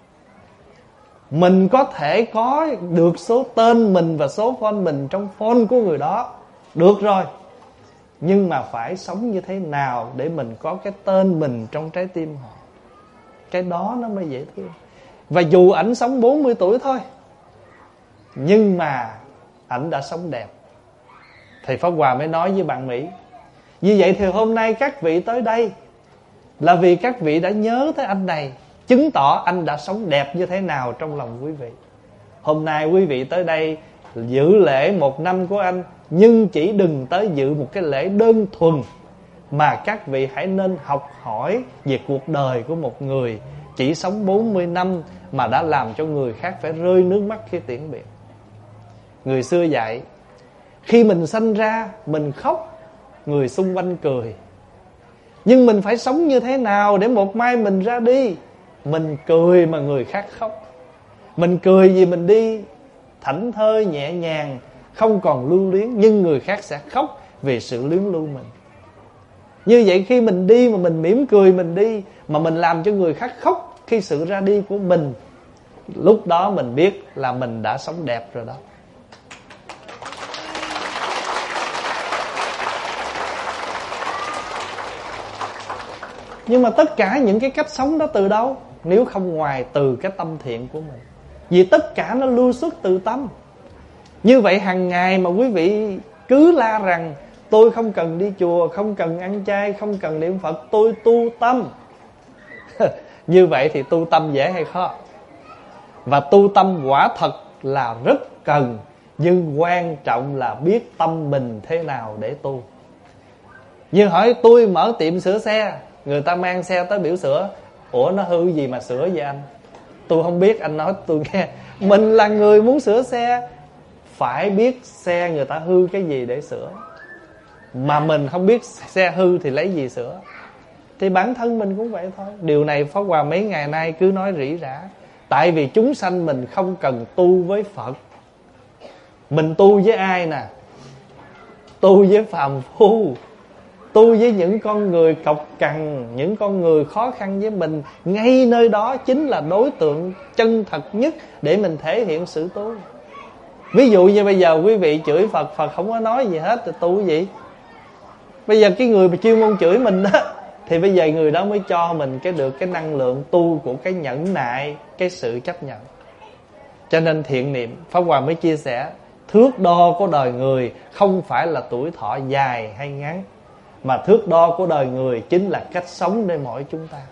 Mình có thể có được số tên mình và số phone mình trong phone của người đó, được rồi. Nhưng mà phải sống như thế nào để mình có cái tên mình trong trái tim họ, cái đó nó mới dễ thương. Và dù ảnh sống bốn mươi tuổi thôi, nhưng mà ảnh đã sống đẹp. Thì Pháp Hòa mới nói với bạn Mỹ, như vậy thì hôm nay các vị tới đây là vì các vị đã nhớ tới anh này, chứng tỏ anh đã sống đẹp như thế nào trong lòng quý vị. Hôm nay quý vị tới đây dự lễ một năm của anh, nhưng chỉ đừng tới dự một cái lễ đơn thuần, mà các vị hãy nên học hỏi về cuộc đời của một người chỉ sống bốn mươi năm mà đã làm cho người khác phải rơi nước mắt khi tiễn biệt. Người xưa dạy, khi mình sanh ra mình khóc, người xung quanh cười. Nhưng mình phải sống như thế nào để một mai mình ra đi, mình cười mà người khác khóc. Mình cười vì mình đi thảnh thơi nhẹ nhàng, không còn lưu luyến, nhưng người khác sẽ khóc vì sự luyến lưu mình. Như vậy khi mình đi mà mình mỉm cười mình đi, mà mình làm cho người khác khóc khi sự ra đi của mình, lúc đó mình biết là mình đã sống đẹp rồi đó. Nhưng mà tất cả những cái cách sống đó từ đâu? Nếu không ngoài từ cái tâm thiện của mình. Vì tất cả nó lưu xuất từ tâm. Như vậy hàng ngày mà quý vị cứ la rằng tôi không cần đi chùa, không cần ăn chay, không cần niệm Phật, tôi tu tâm. Như vậy thì tu tâm dễ hay khó? Và tu tâm quả thật là rất cần, nhưng quan trọng là biết tâm mình thế nào để tu. Như hỏi tôi mở tiệm sửa xe, người ta mang xe tới biểu sửa, ủa nó hư gì mà sửa vậy anh? Tôi không biết, anh nói tôi nghe. Mình là người muốn sửa xe, phải biết xe người ta hư cái gì để sửa. Mà mình không biết xe hư thì lấy gì sửa. Thì bản thân mình cũng vậy thôi. Điều này Pháp Hòa mấy ngày nay cứ nói rỉ rả. Tại vì chúng sanh mình không cần tu với Phật. Mình tu với ai nè? Tu với phàm phu, tu với những con người cọc cằn, những con người khó khăn với mình. Ngay nơi đó chính là đối tượng chân thật nhất để mình thể hiện sự tu. Ví dụ như bây giờ quý vị chửi Phật, Phật không có nói gì hết thì tu cái gì? Bây giờ cái người mà chuyên môn chửi mình đó, thì bây giờ người đó mới cho mình cái được cái năng lượng tu của cái nhẫn nại, cái sự chấp nhận. Cho nên thiện niệm, Pháp Hòa mới chia sẻ, thước đo của đời người không phải là tuổi thọ dài hay ngắn, mà thước đo của đời người chính là cách sống nơi mỗi chúng ta.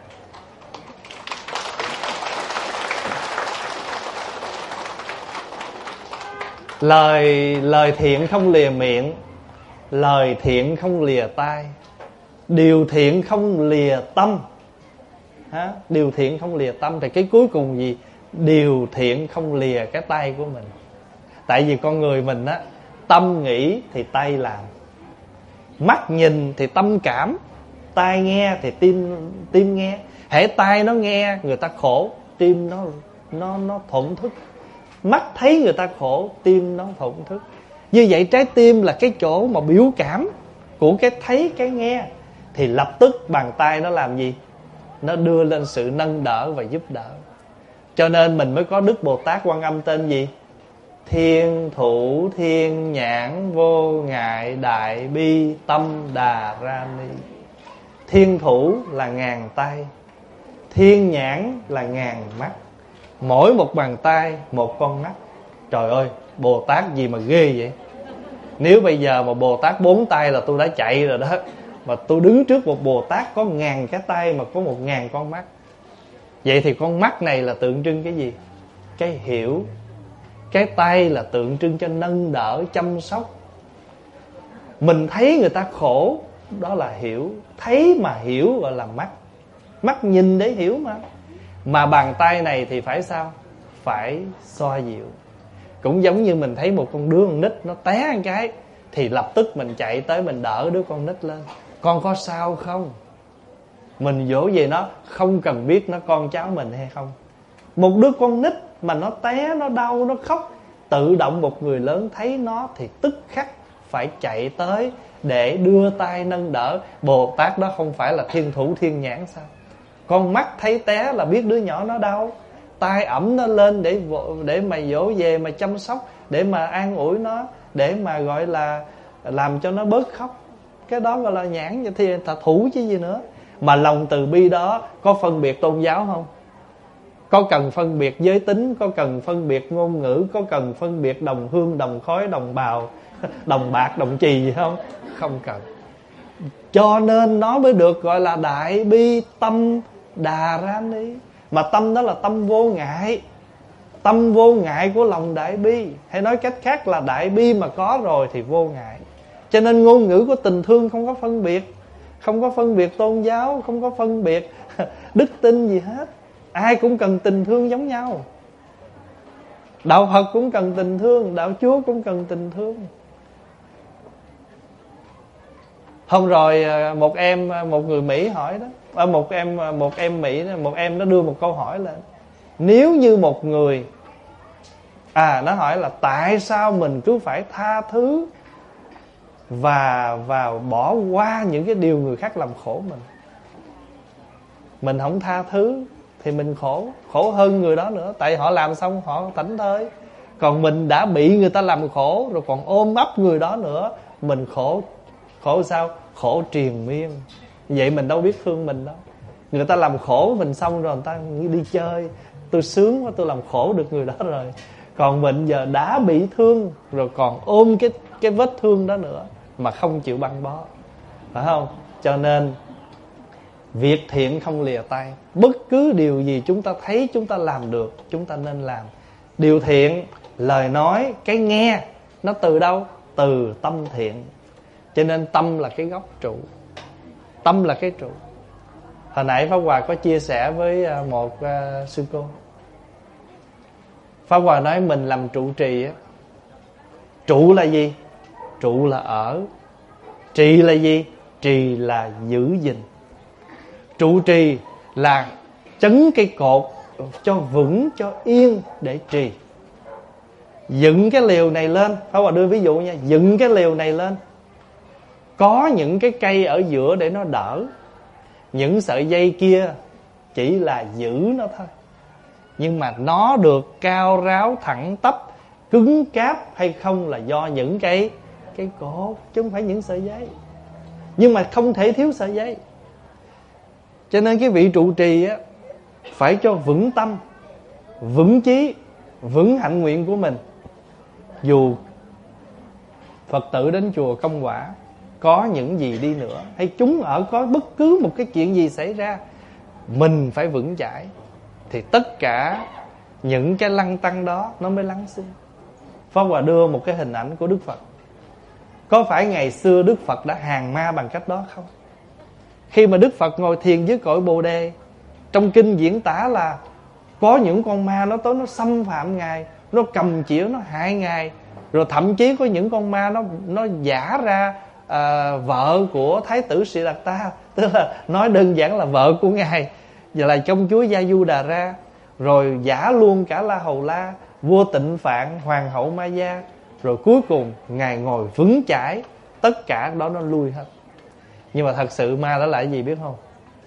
Lời lời thiện không lìa miệng, lời thiện không lìa tai, điều thiện không lìa tâm. Hả? Điều thiện không lìa tâm thì cái cuối cùng gì? Điều thiện không lìa cái tay của mình. Tại vì con người mình á, tâm nghĩ thì tay làm, mắt nhìn thì tâm cảm, tai nghe thì tim tim nghe. Hễ tai nó nghe người ta khổ, tim nó nó nó thổn thức. Mắt thấy người ta khổ, tim nó thổn thức. Như vậy trái tim là cái chỗ mà biểu cảm của cái thấy cái nghe, thì lập tức bàn tay nó làm gì? Nó đưa lên sự nâng đỡ và giúp đỡ. Cho nên mình mới có Đức Bồ Tát Quan Âm tên gì? Thiên thủ thiên nhãn vô ngại đại bi tâm đà ra ni. Thiên thủ là ngàn tay, thiên nhãn là ngàn mắt. Mỗi một bàn tay một con mắt. Trời ơi, Bồ Tát gì mà ghê vậy? Nếu bây giờ mà Bồ Tát bốn tay là tôi đã chạy rồi đó. Mà tôi đứng trước một Bồ Tát có ngàn cái tay mà có một ngàn con mắt. Vậy thì con mắt này là tượng trưng cái gì? Cái hiểu. Cái tay là tượng trưng cho nâng đỡ, chăm sóc. Mình thấy người ta khổ, đó là hiểu. Thấy mà hiểu gọi là mắt. Mắt nhìn để hiểu mà. Mà bàn tay này thì phải sao? Phải xoa dịu. Cũng giống như mình thấy một con đứa con nít nó té một cái, thì lập tức mình chạy tới mình đỡ đứa con nít lên. Con có sao không? Mình dỗ về nó, không cần biết nó con cháu mình hay không. Một đứa con nít mà nó té, nó đau, nó khóc, tự động một người lớn thấy nó thì tức khắc phải chạy tới để đưa tay nâng đỡ. Bồ Tát đó không phải là thiên thủ thiên nhãn sao? Con mắt thấy té là biết đứa nhỏ nó đau, tay ẩm nó lên để để mà dỗ về, mà chăm sóc, để mà an ủi nó, để mà gọi là làm cho nó bớt khóc. Cái đó gọi là nhãn, thì là thủ chứ gì nữa. Mà lòng từ bi đó có phân biệt tôn giáo không? Có cần phân biệt giới tính, có cần phân biệt ngôn ngữ, có cần phân biệt đồng hương, đồng khói, đồng bào, đồng bạc, đồng trì gì không? Không cần. Cho nên nó mới được gọi là đại bi tâm đà ra ni. Mà tâm đó là tâm vô ngại. Tâm vô ngại của lòng đại bi. Hay nói cách khác là đại bi mà có rồi thì vô ngại. Cho nên ngôn ngữ của tình thương không có phân biệt. Không có phân biệt tôn giáo, không có phân biệt đức tin gì hết. Ai cũng cần tình thương giống nhau. Đạo Phật cũng cần tình thương, đạo Chúa cũng cần tình thương. Hôm rồi một em, một người Mỹ hỏi đó, một em một em Mỹ, một em nó đưa một câu hỏi lên. Nếu như một người, à nó hỏi là tại sao mình cứ phải tha thứ và và bỏ qua những cái điều người khác làm khổ mình. Mình không tha thứ thì mình khổ, khổ hơn người đó nữa. Tại họ làm xong họ thảnh thơi. Còn mình đã bị người ta làm khổ rồi còn ôm ấp người đó nữa, mình khổ. Khổ sao? Khổ triền miên. Vậy mình đâu biết thương mình đâu. Người ta làm khổ mình xong rồi người ta đi chơi, tôi sướng quá, tôi làm khổ được người đó rồi. Còn mình giờ đã bị thương rồi còn ôm cái, cái vết thương đó nữa mà không chịu băng bó. Phải không? Cho nên việc thiện không lìa tay. Bất cứ điều gì chúng ta thấy chúng ta làm được, chúng ta nên làm. Điều thiện, lời nói, cái nghe, nó từ đâu? Từ tâm thiện. Cho nên tâm là cái gốc trụ. Tâm là cái trụ. Hồi nãy Pháp Hòa có chia sẻ với một uh, sư cô. Pháp Hòa nói mình làm trụ trì á, trụ là gì? Trụ là ở. Trì là gì? Trì là giữ gìn. Trụ trì là chấn cây cột cho vững, cho yên để trì. Dựng cái lều này lên, Pháp Hòa đưa ví dụ nha, dựng cái lều này lên, có những cái cây ở giữa để nó đỡ. Những sợi dây kia chỉ là giữ nó thôi. Nhưng mà nó được cao ráo, thẳng tắp, cứng cáp hay không là do những cái cái cột, chứ không phải những sợi dây. Nhưng mà không thể thiếu sợi dây. Cho nên cái vị trụ trì á, phải cho vững tâm, vững chí, vững hạnh nguyện của mình. Dù Phật tử đến chùa Công Quả có những gì đi nữa, hay chúng ở có bất cứ một cái chuyện gì xảy ra, mình phải vững chãi, thì tất cả những cái lăng tăng đó nó mới lắng xuống. Pháp Hòa đưa một cái hình ảnh của Đức Phật. Có phải ngày xưa Đức Phật đã hàng ma bằng cách đó không? Khi mà Đức Phật ngồi thiền dưới cội Bồ Đề, trong kinh diễn tả là có những con ma nó tới nó xâm phạm Ngài, nó cầm chĩa nó hại Ngài. Rồi thậm chí có những con ma nó nó giả ra à, vợ của Thái tử Siddhartha, tức là nói đơn giản là vợ của Ngài, và là công chúa Gia Du Đà Ra. Rồi giả luôn cả La Hầu La, vua Tịnh Phạn, hoàng hậu Maya. Rồi cuối cùng Ngài ngồi vững chãi, tất cả đó nó lui hết. Nhưng mà thật sự ma đó là cái gì biết không?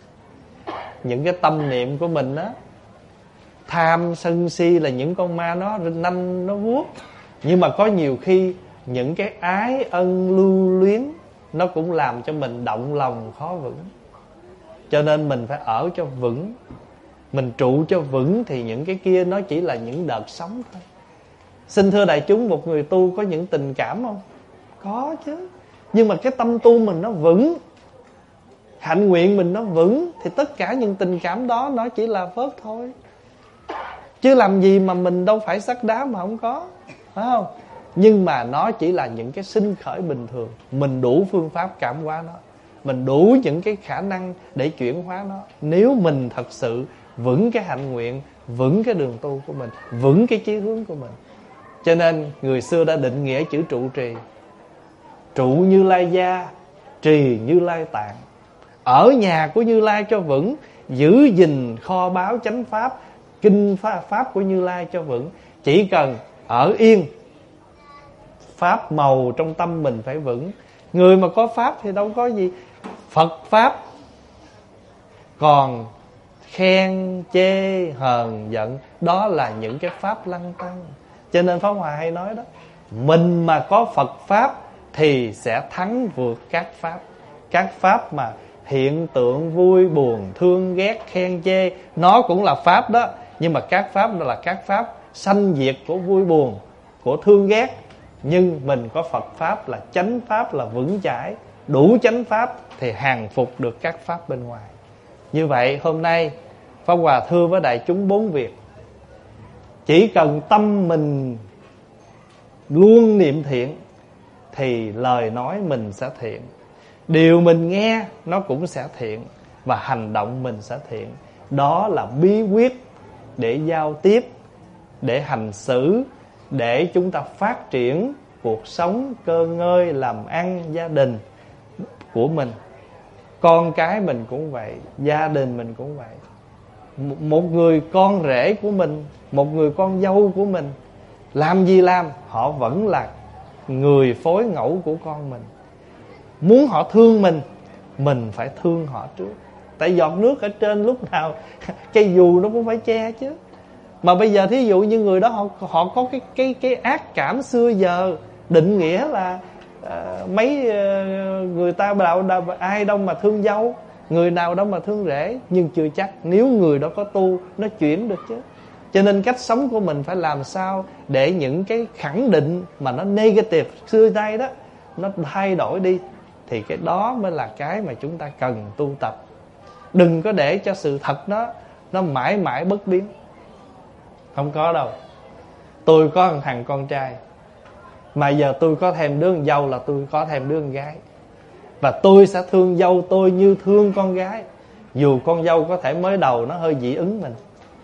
Những cái tâm niệm của mình á, tham sân si là những con ma nó nanh nó vuốt. Nhưng mà có nhiều khi những cái ái ân lưu luyến nó cũng làm cho mình động lòng khó vững. Cho nên mình phải ở cho vững, mình trụ cho vững, thì những cái kia nó chỉ là những đợt sóng thôi. Xin thưa đại chúng, một người tu có những tình cảm không? Có chứ. Nhưng mà cái tâm tu mình nó vững, hạnh nguyện mình nó vững, thì tất cả những tình cảm đó nó chỉ là phớt thôi. Chứ làm gì mà mình đâu phải sắt đá mà không có, phải không? Nhưng mà nó chỉ là những cái sinh khởi bình thường. Mình đủ phương pháp cảm hóa nó, mình đủ những cái khả năng để chuyển hóa nó, nếu mình thật sự vững cái hạnh nguyện, vững cái đường tu của mình, vững cái chí hướng của mình. Cho nên người xưa đã định nghĩa chữ trụ trì: trụ Như Lai gia, trì Như Lai tạng. Ở nhà của Như Lai cho vững, giữ gìn kho báu chánh pháp, kinh pháp của Như Lai cho vững. Chỉ cần ở yên, pháp màu trong tâm mình phải vững. Người mà có pháp thì đâu có gì Phật pháp. Còn khen chê hờn giận, đó là những cái pháp lăng tăng. Cho nên Pháp Hòa hay nói đó, mình mà có Phật pháp thì sẽ thắng vượt các pháp. Các pháp mà hiện tượng vui buồn, thương ghét, khen chê, nó cũng là pháp đó. Nhưng mà các pháp đó là các pháp sanh diệt của vui buồn, của thương ghét. Nhưng mình có Phật pháp là chánh pháp, là vững chãi, đủ chánh pháp thì hàng phục được các pháp bên ngoài. Như vậy hôm nay Pháp Hòa thưa với đại chúng bốn việc. Chỉ cần tâm mình luôn niệm thiện thì lời nói mình sẽ thiện, điều mình nghe nó cũng sẽ thiện, và hành động mình sẽ thiện. Đó là bí quyết để giao tiếp, để hành xử, để chúng ta phát triển cuộc sống cơ ngơi, làm ăn, gia đình của mình. Con cái mình cũng vậy, gia đình mình cũng vậy. Một người con rể của mình, một người con dâu của mình, làm gì làm, họ vẫn là người phối ngẫu của con mình. Muốn họ thương mình, mình phải thương họ trước. Tại giọt nước ở trên lúc nào cây dù nó cũng phải che chứ. Mà bây giờ thí dụ như người đó họ họ có cái cái cái ác cảm xưa giờ, định nghĩa là uh, mấy uh, người ta đạo, đạo ai đâu mà thương dâu, người nào đâu mà thương rể. Nhưng chưa chắc, nếu người đó có tu, nó chuyển được chứ. Cho nên cách sống của mình phải làm sao để những cái khẳng định mà nó negative xưa nay đó, nó thay đổi đi. Thì cái đó mới là cái mà chúng ta cần tu tập. Đừng có để cho sự thật nó Nó mãi mãi bất biến. Không có đâu. Tôi có một thằng con trai, mà giờ tôi có thêm đứa con dâu là tôi có thêm đứa con gái. Và tôi sẽ thương dâu tôi như thương con gái, dù con dâu có thể mới đầu nó hơi dị ứng mình.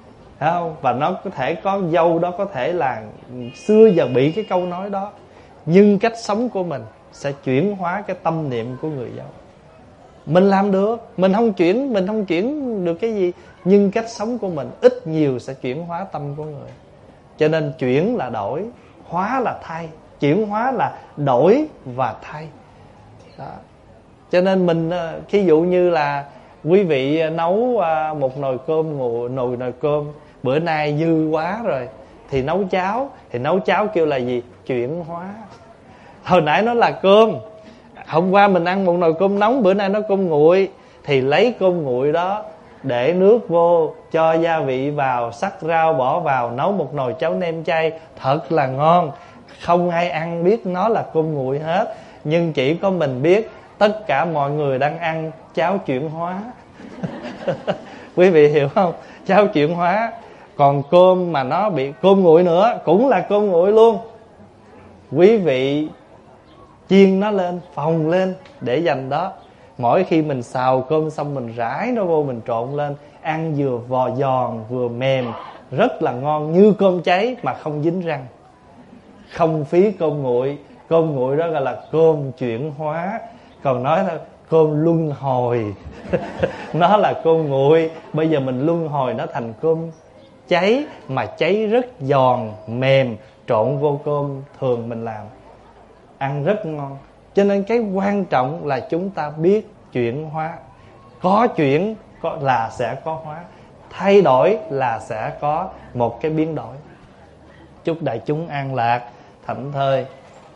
Thấy không? Và nó có thể có dâu đó, có thể là xưa giờ bị cái câu nói đó, nhưng cách sống của mình sẽ chuyển hóa cái tâm niệm của người dâu. Mình làm được, mình không chuyển, mình không chuyển được cái gì, nhưng cách sống của mình ít nhiều sẽ chuyển hóa tâm của người. Cho nên chuyển là đổi, hóa là thay. Chuyển hóa là đổi và thay đó. Cho nên mình, ví dụ như là quý vị nấu một nồi cơm, nồi nồi cơm bữa nay dư quá rồi, thì nấu cháo. Thì nấu cháo kêu là gì? Chuyển hóa. Hồi nãy nó là cơm, hôm qua mình ăn một nồi cơm nóng, bữa nay nó cơm nguội. Thì lấy cơm nguội đó, để nước vô, cho gia vị vào, sắc rau bỏ vào, nấu một nồi cháo nem chay thật là ngon. Không ai ăn biết nó là cơm nguội hết, nhưng chỉ có mình biết. Tất cả mọi người đang ăn cháo chuyển hóa. Quý vị hiểu không? Cháo chuyển hóa. Còn cơm mà nó bị cơm nguội nữa, cũng là cơm nguội luôn. Quý vị chiên nó lên, phồng lên để dành đó. Mỗi khi mình xào cơm xong, mình rải nó vô, mình trộn lên, ăn vừa vò giòn vừa mềm, rất là ngon, như cơm cháy mà không dính răng, không phí cơm nguội. Cơm nguội đó gọi là cơm chuyển hóa. Còn nói là cơm luân hồi nó là cơm nguội. Bây giờ mình luân hồi nó thành cơm cháy, mà cháy rất giòn mềm, trộn vô cơm thường mình làm, ăn rất ngon. Cho nên cái quan trọng là chúng ta biết chuyển hóa. Có chuyển có là sẽ có hóa, thay đổi là sẽ có một cái biến đổi. Chúc đại chúng an lạc, thảnh thơi.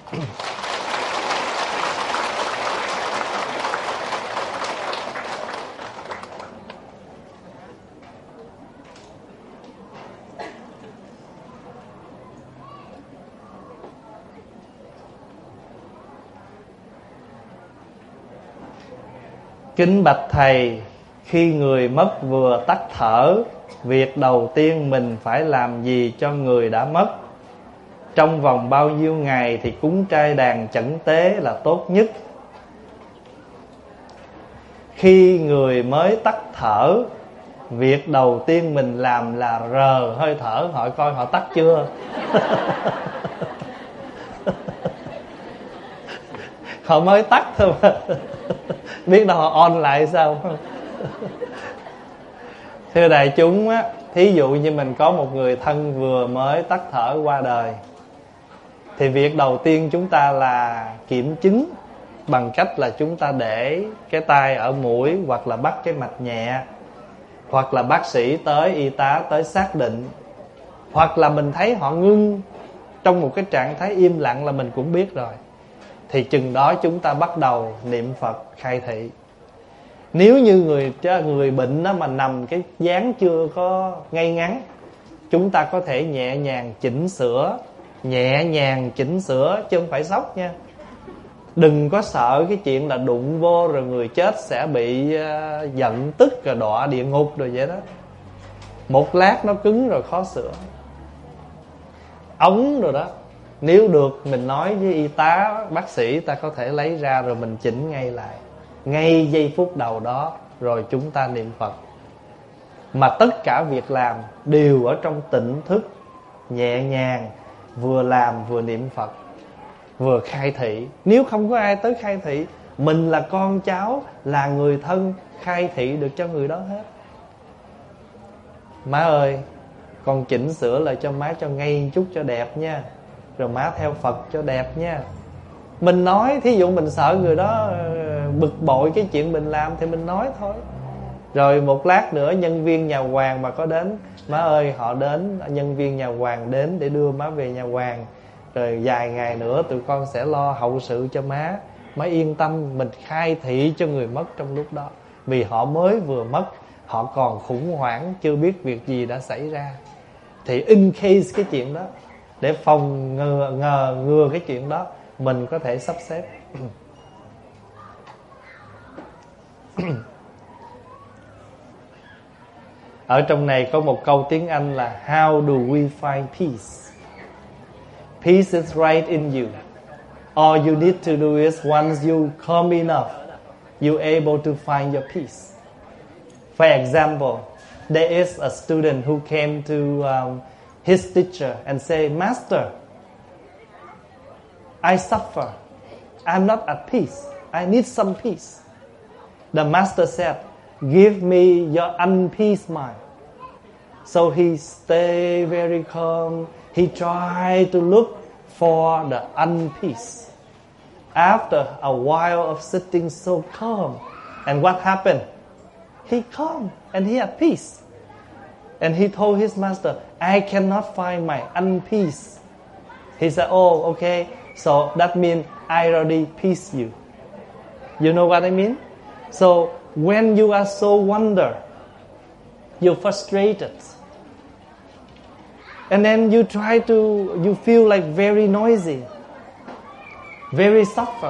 Kính bạch thầy, khi người mất vừa tắt thở, việc đầu tiên mình phải làm gì cho người đã mất? Trong vòng bao nhiêu ngày thì cúng trai đàn chẩn tế là tốt nhất? Khi người mới tắt thở, việc đầu tiên mình làm là rờ hơi thở, hỏi coi họ tắt chưa. Họ mới tắt thôi mà, biết đâu họ on lại sao. Thưa đại chúng á, thí dụ như mình có một người thân vừa mới tắt thở qua đời, thì việc đầu tiên chúng ta là kiểm chứng bằng cách là chúng ta để cái tay ở mũi, hoặc là bắt cái mạch nhẹ, hoặc là bác sĩ tới, y tá tới xác định, hoặc là mình thấy họ ngưng trong một cái trạng thái im lặng là mình cũng biết rồi. Thì chừng đó chúng ta bắt đầu niệm Phật khai thị. Nếu như người người bệnh đó mà nằm cái dáng chưa có ngay ngắn, chúng ta có thể nhẹ nhàng chỉnh sửa, nhẹ nhàng chỉnh sửa chứ không phải sốc nha. Đừng có sợ cái chuyện là đụng vô rồi người chết sẽ bị uh, giận tức rồi đọa địa ngục rồi vậy đó. Một lát nó cứng rồi khó sửa. Ống rồi đó, nếu được mình nói với y tá, bác sĩ, ta có thể lấy ra rồi mình chỉnh ngay lại, ngay giây phút đầu đó, rồi chúng ta niệm Phật. Mà tất cả việc làm đều ở trong tỉnh thức, nhẹ nhàng, vừa làm vừa niệm Phật, vừa khai thị. Nếu không có ai tới khai thị, mình là con cháu, là người thân, khai thị được cho người đó hết. Má ơi, con chỉnh sửa lại cho má cho ngay một chút cho đẹp nha, rồi má theo Phật cho đẹp nha. Mình nói, thí dụ mình sợ người đó bực bội cái chuyện mình làm thì mình nói thôi. Rồi một lát nữa nhân viên nhà hoàng mà có đến, má ơi họ đến, nhân viên nhà hoàng đến để đưa má về nhà hoàng, rồi vài ngày nữa tụi con sẽ lo hậu sự cho má. Má yên tâm, mình khai thị cho người mất trong lúc đó. Vì họ mới vừa mất, họ còn khủng hoảng, chưa biết việc gì đã xảy ra. Thì in case cái chuyện đó, để phòng ngừa, ngờ ngừa cái chuyện đó, mình có thể sắp xếp. Ở trong này có một câu tiếng Anh là How do we find peace? Peace is right in you. All you need to do is once you calm enough, you're able to find your peace. For example, there is a student who came to um, his teacher and say, Master, I suffer. I'm not at peace. I need some peace. The master said, give me your unpeace mind. So he stay very calm. He tried to look for the unpeace. After a while of sitting so calm, and what happened? He calm and he had peace. And he told his master, I cannot find my unpeace. He said, oh, okay, so that means I already peace you. You know what I mean? So when you are so wonder, you're frustrated. And then you try to, you feel like very noisy, very suffer.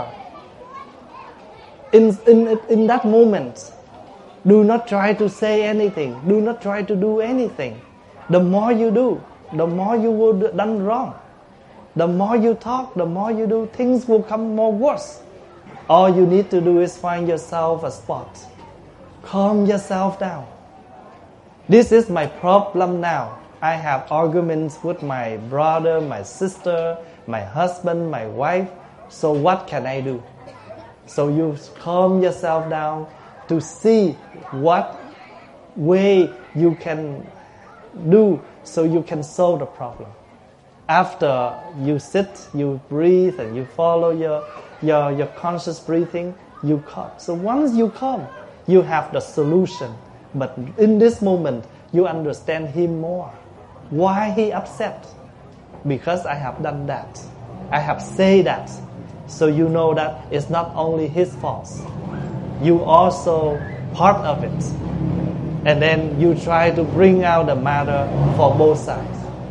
In, in, in that moment, do not try to say anything. Do not try to do anything. The more you do, the more you will do done wrong. The more you talk, the more you do, things will come more worse. All you need to do is find yourself a spot. Calm yourself down. This is my problem now. I have arguments with my brother, my sister, my husband, my wife. So what can I do? So you calm yourself down to see what way you can do so you can solve the problem. After you sit, you breathe, and you follow your, your, your conscious breathing, you calm. So once you calm, you have the solution. But in this moment, you understand him more. Why he upset? Because I have done that. I have said that. So you know that it's not only his fault. You also part of it. And then you try to bring out the matter for both sides.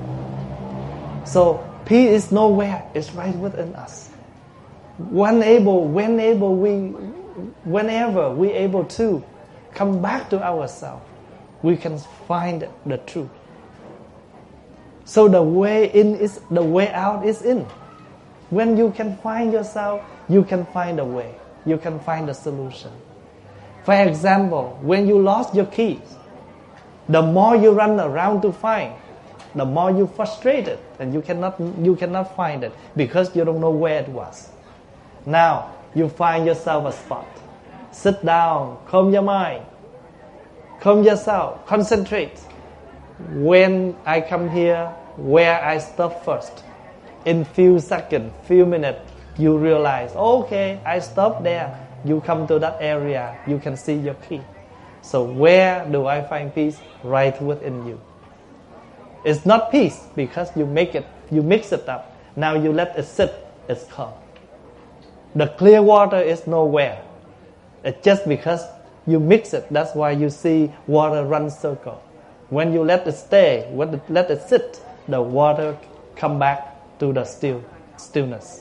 So peace is nowhere, it's right within us. Whenever, whenever we, whenever we able to come back to ourselves, we can find the truth. So the way in is the way out is in. When you can find yourself, you can find a way. You can find a solution. For example, when you lost your keys, the more you run around to find, the more you frustrated, and you cannot you cannot find it because you don't know where it was. Now you find yourself a spot. Sit down, calm your mind, calm yourself, concentrate. When I come here, where I stop first? In few seconds, few minutes, you realize, okay, I stopped there. You come to that area, you can see your key. So where do I find peace? Right within you. It's not peace because you make it, you mix it up. Now you let it sit, it's calm. The clear water is nowhere. It's just because you mix it. That's why you see water run circle. When you let it stay, let it sit, the water come back to the still, stillness.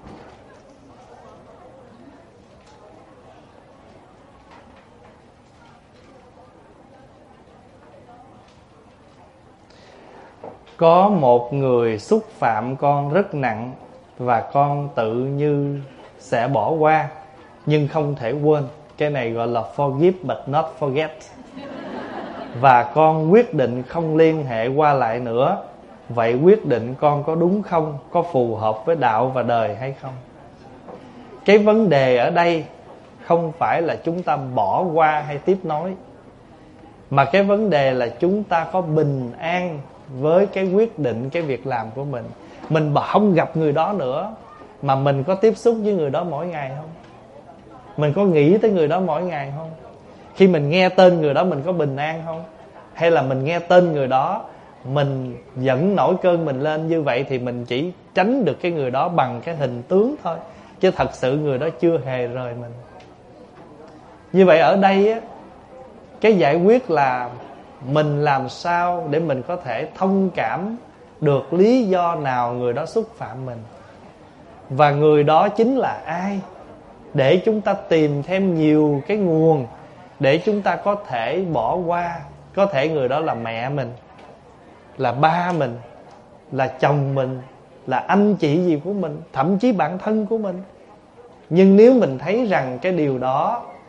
Có một người xúc phạm con rất nặng và con tự như sẽ bỏ qua nhưng không thể quên. Cái này gọi là forgive but not forget. Và con quyết định không liên hệ qua lại nữa. Vậy quyết định con có đúng không? Có phù hợp với đạo và đời hay không? Cái vấn đề ở đây không phải là chúng ta bỏ qua hay tiếp nối, mà cái vấn đề là chúng ta có bình an với cái quyết định, cái việc làm của mình. Mình không gặp người đó nữa, mà mình có tiếp xúc với người đó mỗi ngày không? Mình có nghĩ tới người đó mỗi ngày không? Khi mình nghe tên người đó mình có bình an không? Hay là mình nghe tên người đó mình dẫn nổi cơn mình lên? Như vậy thì mình chỉ tránh được cái người đó bằng cái hình tướng thôi, chứ thật sự người đó chưa hề rời mình. Như vậy ở đây á, cái giải quyết là mình làm sao để mình có thể thông cảm được lý do nào người đó xúc phạm mình, và người đó chính là ai, để chúng ta tìm thêm nhiều cái nguồn để chúng ta có thể bỏ qua. Có thể người đó là mẹ mình, là ba mình, là chồng mình, là anh chị gì của mình, thậm chí bản thân của mình. Nhưng nếu mình thấy rằng cái điều đó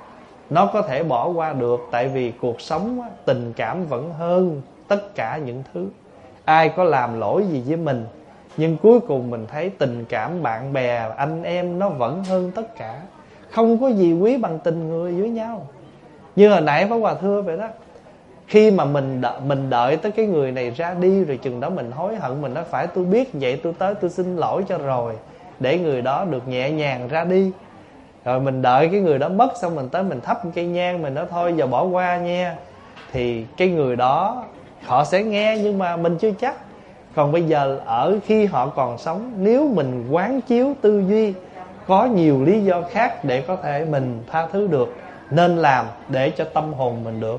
nó có thể bỏ qua được. Tại vì cuộc sống á, tình cảm vẫn hơn tất cả những thứ. Ai có làm lỗi gì với mình, nhưng cuối cùng mình thấy tình cảm bạn bè, anh em nó vẫn hơn tất cả. Không có gì quý bằng tình người với nhau. Như hồi nãy Pháp Hòa thưa vậy đó. Khi mà mình đợi, mình đợi tới cái người này ra đi, rồi chừng đó mình hối hận, mình nói phải tôi biết vậy tôi tới tôi xin lỗi cho rồi, để người đó được nhẹ nhàng ra đi. Rồi mình đợi cái người đó mất, xong mình tới mình thắp một cây nhang, mình nói thôi giờ bỏ qua nha. Thì cái người đó họ sẽ nghe, nhưng mà mình chưa chắc. Còn bây giờ ở khi họ còn sống, nếu mình quán chiếu tư duy, có nhiều lý do khác để có thể mình tha thứ được, nên làm để cho tâm hồn mình được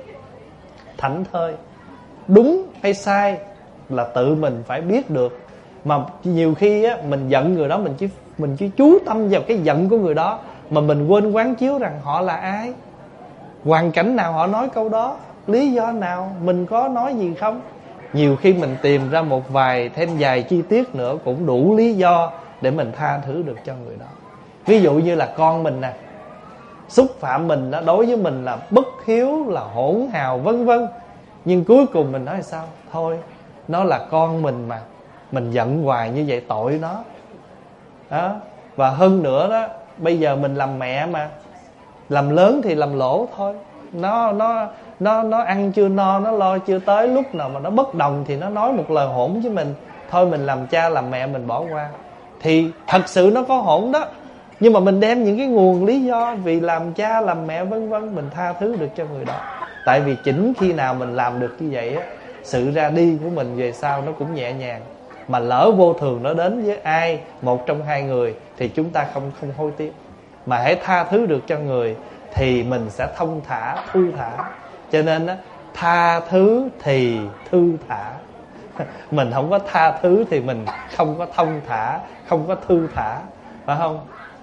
thảnh thơi. Đúng hay sai là tự mình phải biết được. Mà nhiều khi á, mình giận người đó, mình chỉ mình chỉ chú tâm vào cái giận của người đó, mà mình quên quán chiếu rằng họ là ai, hoàn cảnh nào họ nói câu đó, lý do nào, mình có nói gì không. Nhiều khi mình tìm ra một vài thêm vài chi tiết nữa cũng đủ lý do để mình tha thứ được cho người đó. Ví dụ như là con mình nè, xúc phạm mình đó, đối với mình là bất hiếu, là hỗn hào vân vân, nhưng cuối cùng mình nói sao? Thôi, nó là con mình mà, mình giận hoài như vậy tội nó đó. Và hơn nữa đó, bây giờ mình làm mẹ mà, làm lớn thì làm lỗ thôi. Nó nó nó nó ăn chưa no, nó lo chưa tới, lúc nào mà nó bất đồng thì nó nói một lời hỗn với mình. Thôi mình làm cha làm mẹ mình bỏ qua. Thì thật sự nó có hỗn đó, nhưng mà mình đem những cái nguồn lý do vì làm cha làm mẹ vân vân, mình tha thứ được cho người đó. Tại vì chính khi nào mình làm được như vậy á, sự ra đi của mình về sau nó cũng nhẹ nhàng. Mà lỡ vô thường nó đến với ai, một trong hai người, thì chúng ta không không hối tiếc. Mà hãy tha thứ được cho người thì mình sẽ thông thả, thư thả. Cho nên á, tha thứ thì thư thả. Mình không có tha thứ thì mình không có thông thả, không có thư thả, phải không?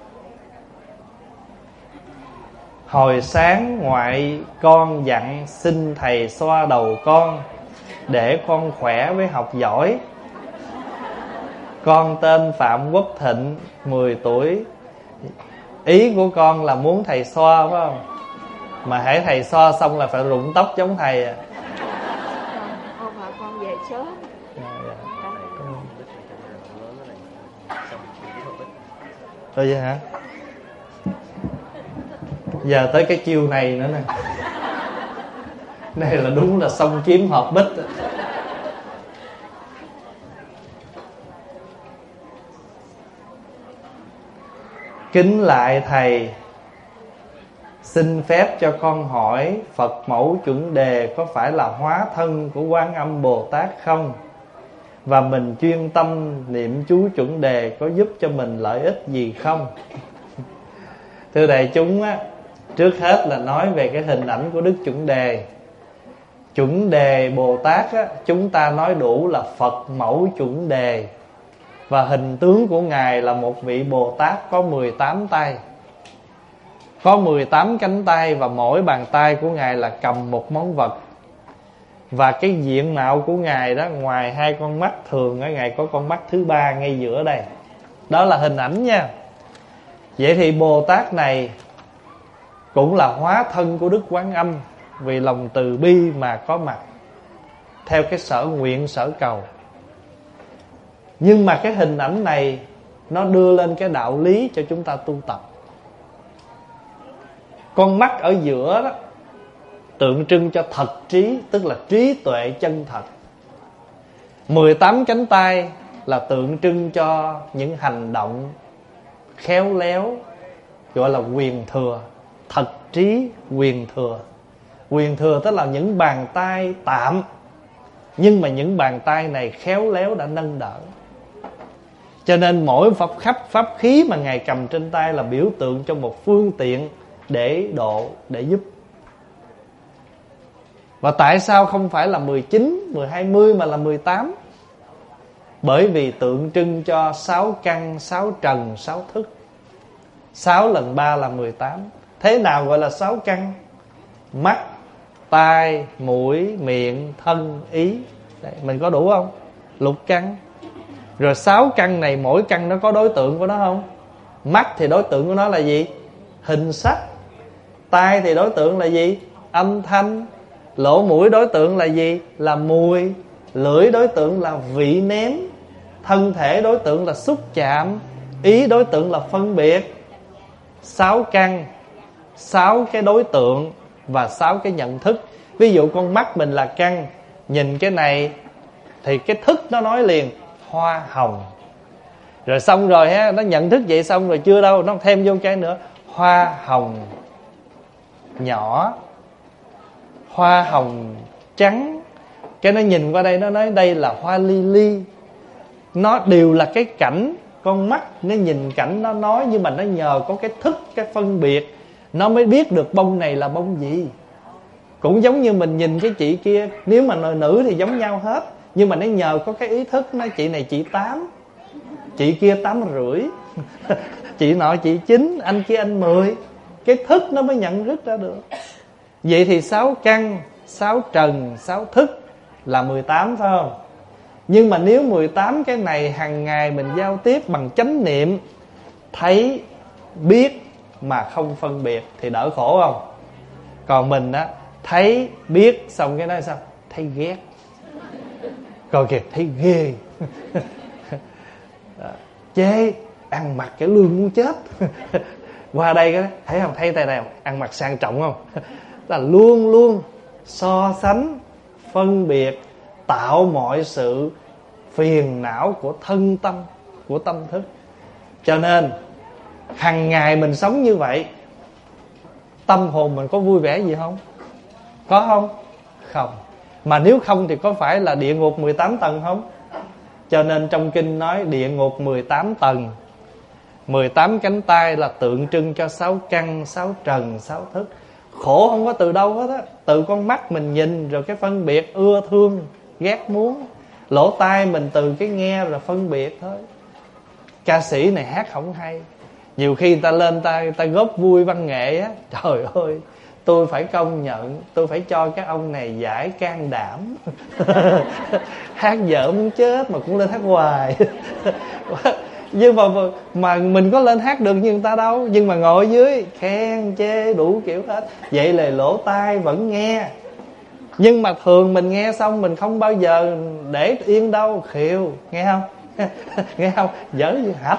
Hồi sáng ngoại con dặn xin thầy xoa đầu con, để con khỏe với học giỏi. Con tên Phạm Quốc Thịnh, mười tuổi. Ý của con là muốn thầy xoa phải không? Mà hãy thầy xoa xong là phải rụng tóc giống thầy à. Không phải con về sớm. Rồi vậy hả? Giờ tới cái chiêu này nữa nè. Này là đúng là song kiếm hợp bích. Kính lại thầy, xin phép cho con hỏi Phật mẫu chuẩn đề có phải là hóa thân của Quan Âm Bồ Tát không? Và mình chuyên tâm niệm chú chuẩn đề có giúp cho mình lợi ích gì không? Thưa đại chúng á, trước hết là nói về cái hình ảnh của Đức Chuẩn Đề. Chuẩn Đề Bồ Tát á, chúng ta nói đủ là Phật mẫu chuẩn đề. Và hình tướng của Ngài là một vị Bồ Tát có mười tám tay, có mười tám cánh tay, và mỗi bàn tay của Ngài là cầm một món vật. Và cái diện mạo của Ngài đó, ngoài hai con mắt thường á, Ngài có con mắt thứ ba ngay giữa đây. Đó là hình ảnh nha. Vậy thì Bồ Tát này cũng là hóa thân của Đức Quán Âm, vì lòng từ bi mà có mặt theo cái sở nguyện sở cầu. Nhưng mà cái hình ảnh này nó đưa lên cái đạo lý cho chúng ta tu tập. Con mắt ở giữa đó tượng trưng cho thật trí, tức là trí tuệ chân thật. mười tám cánh tay là tượng trưng cho những hành động khéo léo, gọi là quyền thừa. Thật trí quyền thừa. Quyền thừa tức là những bàn tay tạm, nhưng mà những bàn tay này khéo léo đã nâng đỡ. Cho nên mỗi pháp khắp pháp khí mà Ngài cầm trên tay là biểu tượng cho một phương tiện để độ, để giúp. Và tại sao không phải là mười chín, mười hai mươi mà là mười tám? Bởi vì tượng trưng cho sáu căn, sáu trần, sáu thức. Sáu lần ba là mười tám. Thế nào gọi là sáu căn? Mắt, tai, mũi, miệng, thân, ý. Đấy, mình có đủ không? Lục căn. Rồi sáu căn này mỗi căn nó có đối tượng của nó không? Mắt thì đối tượng của nó là gì? Hình sắc. Tai thì đối tượng là gì? Âm thanh. Lỗ mũi đối tượng là gì? Là mùi. Lưỡi đối tượng là vị nếm. Thân thể đối tượng là xúc chạm. Ý đối tượng là phân biệt. Sáu căn, sáu cái đối tượng và sáu cái nhận thức. Ví dụ con mắt mình là căn, nhìn cái này thì cái thức nó nói liền hoa hồng. Rồi xong rồi ha, nó nhận thức vậy xong rồi chưa đâu, nó thêm vô cái nữa, hoa hồng nhỏ, hoa hồng trắng. Cái nó nhìn qua đây nó nói đây là hoa lily. Nó đều là cái cảnh. Con mắt nó nhìn cảnh nó nói, nhưng mà nó nhờ có cái thức, cái phân biệt, nó mới biết được bông này là bông gì. Cũng giống như mình nhìn cái chị kia, nếu mà nữ thì giống nhau hết, nhưng mà nó nhờ có cái ý thức. Nói chị này chị tám, chị kia tám rưỡi, chị nọ chị chín, anh kia anh mười. Cái thức nó mới nhận thức ra được. Vậy thì sáu căn, sáu trần, sáu thức là mười tám phải không? Nhưng mà nếu mười tám cái này hàng ngày mình giao tiếp bằng chánh niệm, thấy, biết mà không phân biệt thì đỡ khổ không? Còn mình á, thấy, biết xong cái nói sao? Thấy ghét. Coi kìa, thấy ghê. Chê, ăn mặc cái lương muốn chết. Qua đây cái thấy không, thấy tay nào ăn mặc sang trọng không? Là luôn luôn so sánh, phân biệt, tạo mọi sự phiền não của thân tâm, của tâm thức. Cho nên hàng ngày mình sống như vậy, tâm hồn mình có vui vẻ gì không? Có không? Không. Mà nếu không thì có phải là địa ngục mười tám tầng không? Cho nên trong kinh nói địa ngục mười tám tầng, mười tám cánh tay là tượng trưng cho sáu căn, sáu trần, sáu thức. Khổ không có từ đâu hết á. Từ con mắt mình nhìn rồi cái phân biệt, ưa thương, ghét muốn. Lỗ tai mình từ cái nghe rồi phân biệt thôi. Ca sĩ này hát không hay, nhiều khi người ta lên ta, ta góp vui văn nghệ á, trời ơi, tôi phải công nhận, tôi phải cho các ông này giải can đảm. Hát dở muốn chết mà cũng lên hát hoài. Nhưng mà, mà mình có lên hát được như người ta đâu. Nhưng mà ngồi dưới khen chê đủ kiểu hết. Vậy là lỗ tai vẫn nghe. Nhưng mà thường mình nghe xong mình không bao giờ để yên đâu, khều, nghe không? Nghe không? Dở như hạch.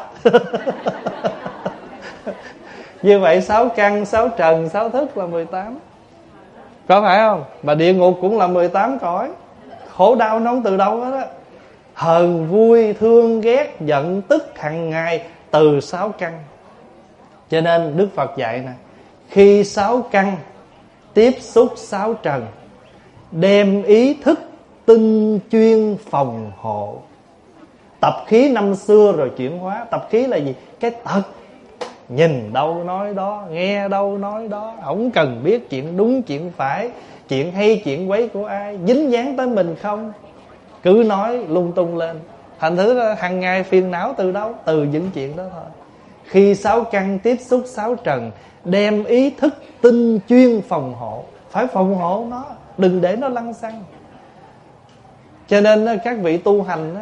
Như vậy sáu căn, sáu trần, sáu thức là mười tám. Có phải không? Mà địa ngục cũng là mười tám cõi. Khổ đau nó không từ đâu hết á. Hờn vui, thương ghét, giận tức hàng ngày từ sáu căn. Cho nên Đức Phật dạy nè, khi sáu căn tiếp xúc sáu trần, đem ý thức tinh chuyên phòng hộ. Tập khí năm xưa rồi chuyển hóa. Tập khí là gì? Cái tật. Nhìn đâu nói đó, nghe đâu nói đó, không cần biết chuyện đúng chuyện phải, chuyện hay chuyện quấy của ai, dính dáng tới mình không, cứ nói lung tung lên. Thành thử là hàng ngày phiền não từ đâu? Từ những chuyện đó thôi. Khi sáu căn tiếp xúc sáu trần, đem ý thức tinh chuyên phòng hộ. Phải phòng hộ nó, đừng để nó lăng xăng. Cho nên các vị tu hành đó,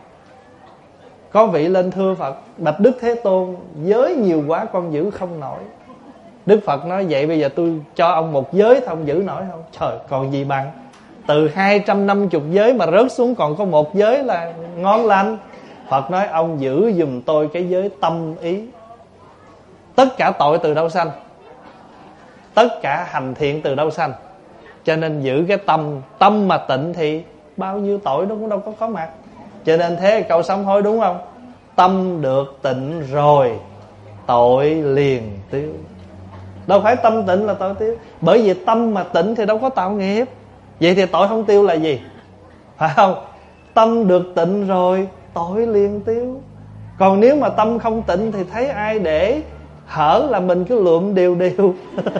có vị lên thưa Phật, bạch Đức Thế Tôn, giới nhiều quá con giữ không nổi. Đức Phật nói vậy bây giờ tôi cho ông một giới thôi, ông giữ nổi không? Trời, còn gì bằng. Từ hai trăm năm mươi giới mà rớt xuống còn có một giới là ngon lành. Phật nói ông giữ giùm tôi cái giới tâm ý. Tất cả tội từ đâu sanh? Tất cả hành thiện từ đâu sanh? Cho nên giữ cái tâm. Tâm mà tịnh thì bao nhiêu tội nó cũng đâu có có mặt. Cho nên thế câu sám hối đúng không? Tâm được tịnh rồi, tội liền tiêu. Đâu phải tâm tịnh là tội tiêu. Bởi vì tâm mà tịnh thì đâu có tạo nghiệp. Vậy thì tội không tiêu là gì? Phải không? Tâm được tịnh rồi, tội liền tiêu. Còn nếu mà tâm không tịnh thì thấy ai để hở là mình cứ lượm đều đều.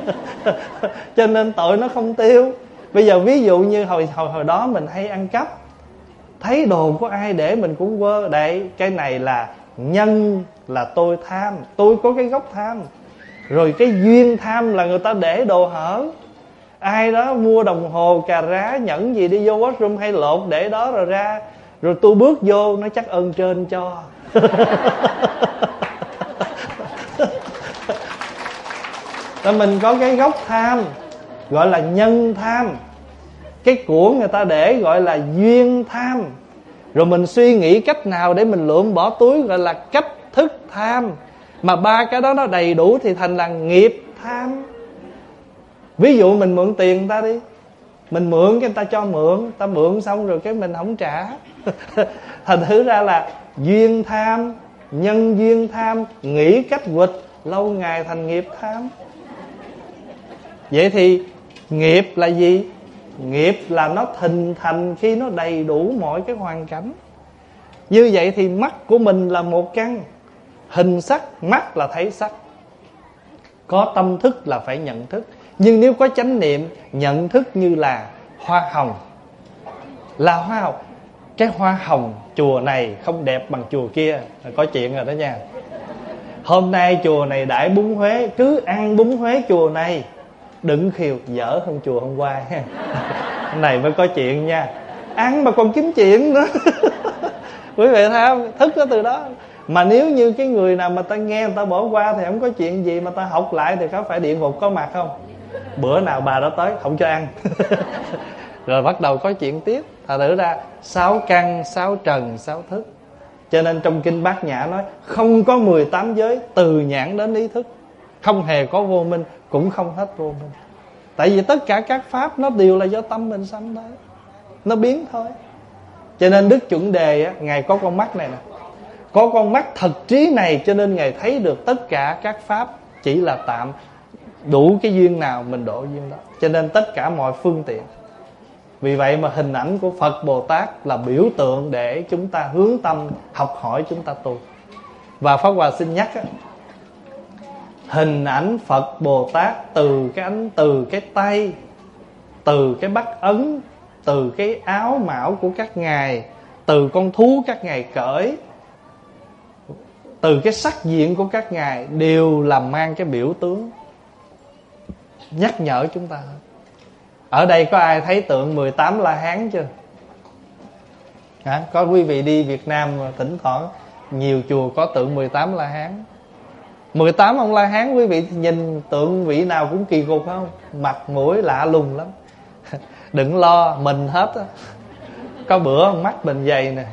Cho nên tội nó không tiêu. Bây giờ ví dụ như hồi, hồi, hồi đó mình hay ăn cắp, thấy đồ của ai để mình cũng quơ. Đây, cái này là nhân, là tôi tham. Tôi có cái gốc tham. Rồi cái duyên tham là người ta để đồ hở. Ai đó mua đồng hồ, cà rá, nhẫn gì đi vô washroom hay lột để đó rồi ra. Rồi tôi bước vô, nó chắc ơn trên cho. Rồi mình có cái gốc tham gọi là nhân tham. Cái của người ta để gọi là duyên tham. Rồi mình suy nghĩ cách nào để mình lượm bỏ túi gọi là cách thức tham. Mà ba cái đó nó đầy đủ thì thành là nghiệp tham. Ví dụ mình mượn tiền người ta đi, mình mượn cái người ta cho mượn, ta mượn xong rồi cái mình không trả. Thành thử ra là duyên tham, nhân duyên tham, nghĩ cách quỵt, lâu ngày thành nghiệp tham. Vậy thì nghiệp là gì? Nghiệp là nó hình thành khi nó đầy đủ mọi cái hoàn cảnh. Như vậy thì mắt của mình là một căn. Hình sắc, mắt là thấy sắc. Có tâm thức là phải nhận thức. Nhưng nếu có chánh niệm, nhận thức như là hoa hồng. Là hoa hồng. Cái hoa hồng chùa này không đẹp bằng chùa kia, có chuyện rồi đó nha. Hôm nay chùa này đãi bún Huế, cứ ăn bún Huế chùa này, đừng khiều dở hơn chùa hôm qua. Cái này mới có chuyện nha. Ăn mà còn kiếm chuyện nữa. Quý vị thấy không? Thức nó từ đó. Mà nếu như cái người nào mà ta nghe người ta bỏ qua thì không có chuyện gì, mà ta học lại thì có phải địa ngục có mặt không? Bữa nào bà đó tới không cho ăn. Rồi bắt đầu có chuyện tiếp. Thật thử ra sáu căn, sáu trần, sáu thức. Cho nên trong kinh Bát Nhã nói không có mười tám giới từ nhãn đến ý thức. Không hề có vô minh, cũng không hết vô minh. Tại vì tất cả các pháp nó đều là do tâm mình sanh đấy, nó biến thôi. Cho nên Đức Chuẩn Đề á, Ngài có con mắt này nè, có con mắt thật trí này, cho nên Ngài thấy được tất cả các pháp chỉ là tạm, đủ cái duyên nào mình độ duyên đó. Cho nên tất cả mọi phương tiện. Vì vậy mà hình ảnh của Phật Bồ Tát là biểu tượng để chúng ta hướng tâm học hỏi, chúng ta tu. Và Pháp Hòa xin nhắc á, hình ảnh Phật Bồ Tát từ cái ánh, từ cái tay, từ cái bắt ấn, từ cái áo mão của các ngài, từ con thú các ngài cởi, từ cái sắc diện của các ngài, đều là mang cái biểu tướng nhắc nhở chúng ta. Ở đây có ai thấy tượng mười tám La Hán chưa? Hả? Có quý vị đi Việt Nam thỉnh thoảng nhiều chùa có tượng mười tám La Hán. mười tám ông La Hán, quý vị nhìn tượng vị nào cũng kỳ cục không? Mặt mũi lạ lùng lắm. Đừng lo, mình hết á. Có bữa mắt mình dày nè,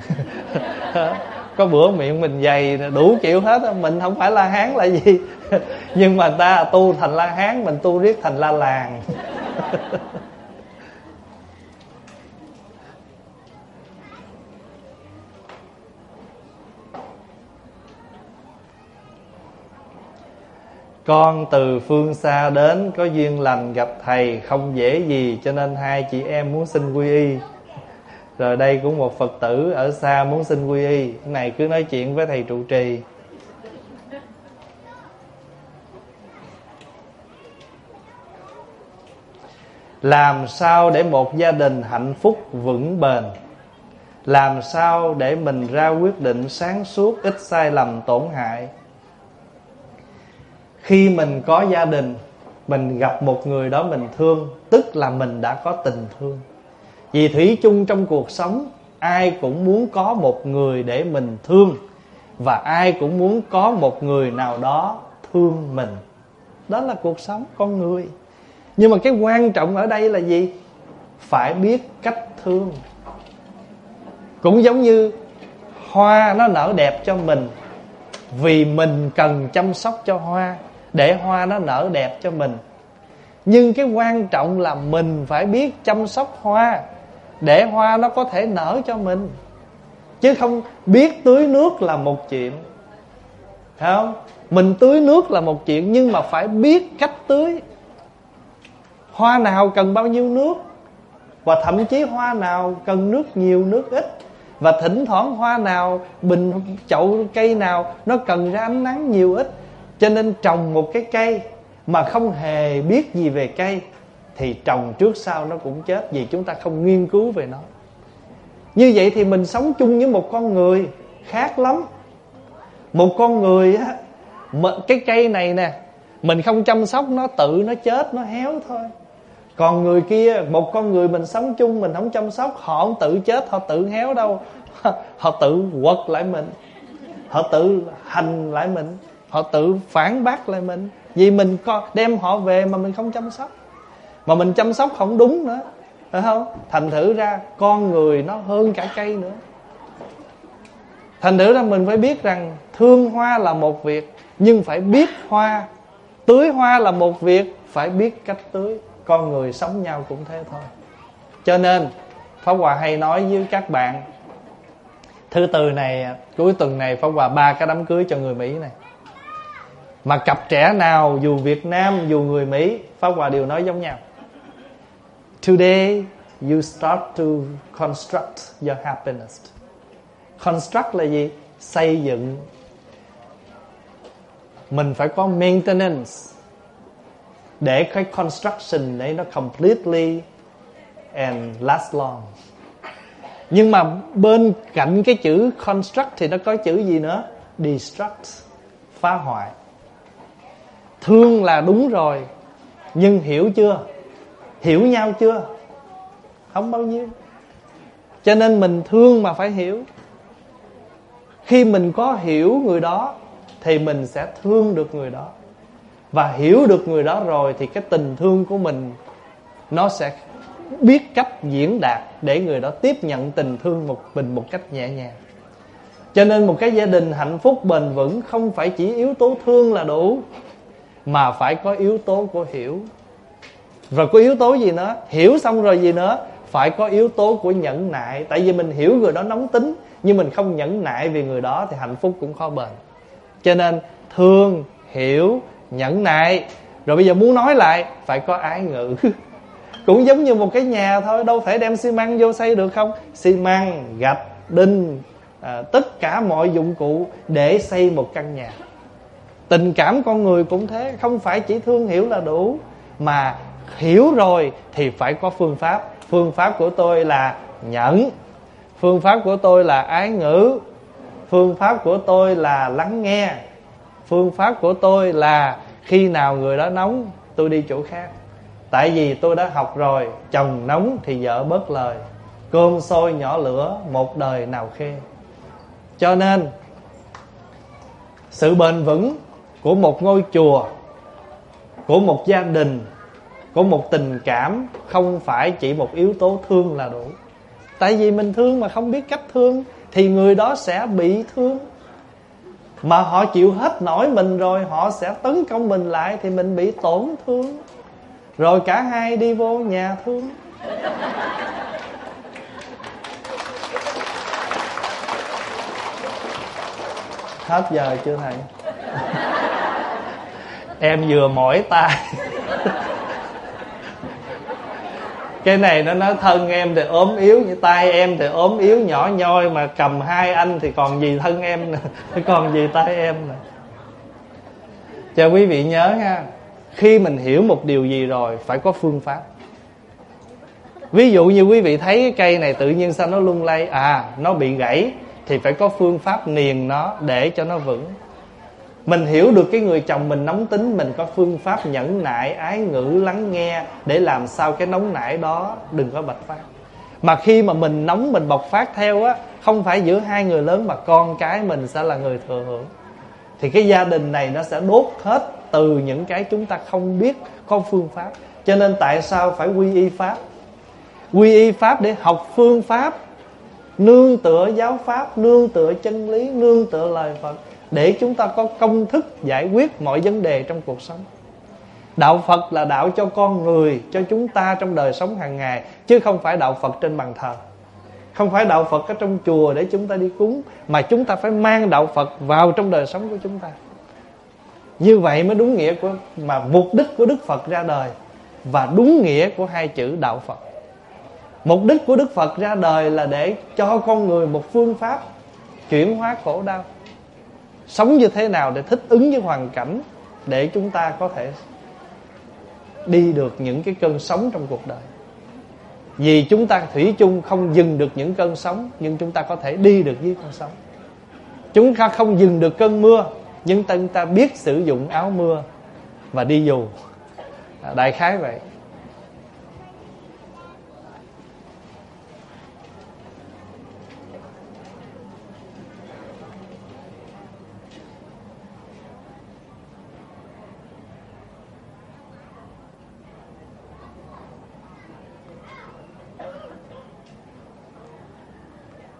có bữa miệng mình dày nè, đủ kiểu hết á. Mình không phải La Hán là gì. Nhưng mà ta tu thành La Hán, mình tu riết thành La Làng. Con từ phương xa đến, có duyên lành gặp thầy không dễ gì, cho nên hai chị em muốn xin quy y. Rồi đây cũng một Phật tử ở xa muốn xin quy y. Cái này cứ nói chuyện với thầy trụ trì. Làm sao để một gia đình hạnh phúc vững bền? Làm sao để mình ra quyết định sáng suốt, ít sai lầm tổn hại? Khi mình có gia đình, mình gặp một người đó mình thương, tức là mình đã có tình thương. Vì thủy chung trong cuộc sống, ai cũng muốn có một người để mình thương, và ai cũng muốn có một người nào đó thương mình. Đó là cuộc sống con người. Nhưng mà cái quan trọng ở đây là gì? Phải biết cách thương. Cũng giống như hoa nó nở đẹp cho mình, vì mình cần chăm sóc cho hoa, để hoa nó nở đẹp cho mình. Nhưng cái quan trọng là mình phải biết chăm sóc hoa, để hoa nó có thể nở cho mình. Chứ không biết tưới nước là một chuyện, phải không? Mình tưới nước là một chuyện, nhưng mà phải biết cách tưới. Hoa nào cần bao nhiêu nước, và thậm chí hoa nào cần nước nhiều nước ít, và thỉnh thoảng hoa nào, bình chậu cây nào nó cần ra ánh nắng nhiều ít. Cho nên trồng một cái cây mà không hề biết gì về cây thì trồng trước sau nó cũng chết, vì chúng ta không nghiên cứu về nó. Như vậy thì mình sống chung với một con người khác lắm. Một con người á, cái cây này nè, mình không chăm sóc nó tự nó chết, nó héo thôi. Còn người kia, một con người mình sống chung, mình không chăm sóc, họ không tự chết, họ tự héo đâu. Họ tự quật lại mình, họ tự hành lại mình, họ tự phản bác lại mình. Vì mình đem họ về mà mình không chăm sóc, mà mình chăm sóc không đúng nữa, phải không? Thành thử ra con người nó hơn cả cây nữa. Thành thử ra mình phải biết rằng thương hoa là một việc, nhưng phải biết hoa. Tưới hoa là một việc, phải biết cách tưới. Con người sống nhau cũng thế thôi. Cho nên Pháp Hòa hay nói với các bạn, thứ tư này, cuối tuần này Pháp Hòa ba cái đám cưới cho người Mỹ này. Mà cặp trẻ nào dù Việt Nam dù người Mỹ, Pháp Hòa đều nói giống nhau. Today you start to construct your happiness. Construct là gì? Xây dựng. Mình phải có maintenance để cái construction đấy nó completely and last long. Nhưng mà bên cạnh cái chữ construct thì nó có chữ gì nữa? Destruct, phá hoại. Thương là đúng rồi, nhưng hiểu chưa? Hiểu nhau chưa? Không bao nhiêu. Cho nên mình thương mà phải hiểu. Khi mình có hiểu người đó thì mình sẽ thương được người đó. Và hiểu được người đó rồi thì cái tình thương của mình nó sẽ biết cách diễn đạt để người đó tiếp nhận tình thương một mình một cách nhẹ nhàng. Cho nên một cái gia đình hạnh phúc bền vững không phải chỉ yếu tố thương là đủ, mà phải có yếu tố của hiểu. Rồi có yếu tố gì nữa? Hiểu xong rồi gì nữa? Phải có yếu tố của nhẫn nại. Tại vì mình hiểu người đó nóng tính, nhưng mình không nhẫn nại vì người đó thì hạnh phúc cũng khó bền. Cho nên thương, hiểu, nhẫn nại. Rồi bây giờ muốn nói lại, phải có ái ngữ. Cũng giống như một cái nhà thôi, đâu thể đem xi măng vô xây được không? Xi măng, gạch, đinh, à, tất cả mọi dụng cụ để xây một căn nhà. Tình cảm con người cũng thế, không phải chỉ thương hiểu là đủ, mà hiểu rồi thì phải có phương pháp. Phương pháp của tôi là nhẫn, phương pháp của tôi là ái ngữ, phương pháp của tôi là lắng nghe, phương pháp của tôi là khi nào người đó nóng tôi đi chỗ khác. Tại vì tôi đã học rồi, chồng nóng thì vợ bớt lời, cơm sôi nhỏ lửa một đời nào khê. Cho nên sự bền vững của một ngôi chùa, của một gia đình, của một tình cảm không phải chỉ một yếu tố thương là đủ. Tại vì mình thương mà không biết cách thương thì người đó sẽ bị thương. Mà họ chịu hết nổi mình rồi, họ sẽ tấn công mình lại thì mình bị tổn thương. Rồi cả hai đi vô nhà thương. Hết giờ chưa thầy? Em vừa mỏi tay. Cái này nó nói thân em thì ốm yếu, như tay em thì ốm yếu nhỏ nhoi, mà cầm hai anh thì còn gì thân em nè, còn gì tay em nè. Cho quý vị nhớ ha, khi mình hiểu một điều gì rồi phải có phương pháp. Ví dụ như quý vị thấy cái cây này tự nhiên sao nó lung lay, à nó bị gãy, thì phải có phương pháp niền nó để cho nó vững. Mình hiểu được cái người chồng mình nóng tính, mình có phương pháp nhẫn nại, ái ngữ, lắng nghe để làm sao cái nóng nảy đó đừng có bộc phát. Mà khi mà mình nóng mình bộc phát theo á, không phải giữa hai người lớn mà con cái mình sẽ là người thừa hưởng. Thì cái gia đình này nó sẽ đốt hết từ những cái chúng ta không biết có phương pháp. Cho nên tại sao phải quy y pháp? Quy y pháp để học phương pháp, nương tựa giáo pháp, nương tựa chân lý, nương tựa lời Phật, để chúng ta có công thức giải quyết mọi vấn đề trong cuộc sống. Đạo Phật là đạo cho con người, cho chúng ta trong đời sống hàng ngày, chứ không phải đạo Phật trên bàn thờ, không phải đạo Phật ở trong chùa để chúng ta đi cúng, mà chúng ta phải mang đạo Phật vào trong đời sống của chúng ta. Như vậy mới đúng nghĩa của, mà mục đích của Đức Phật ra đời, và đúng nghĩa của hai chữ đạo Phật. Mục đích của Đức Phật ra đời là để cho con người một phương pháp chuyển hóa khổ đau, sống như thế nào để thích ứng với hoàn cảnh, để chúng ta có thể đi được những cái cơn sóng trong cuộc đời. Vì chúng ta thủy chung không dừng được những cơn sóng, nhưng chúng ta có thể đi được với cơn sóng. Chúng ta không dừng được cơn mưa, nhưng chúng ta biết sử dụng áo mưa và đi dù. Đại khái vậy.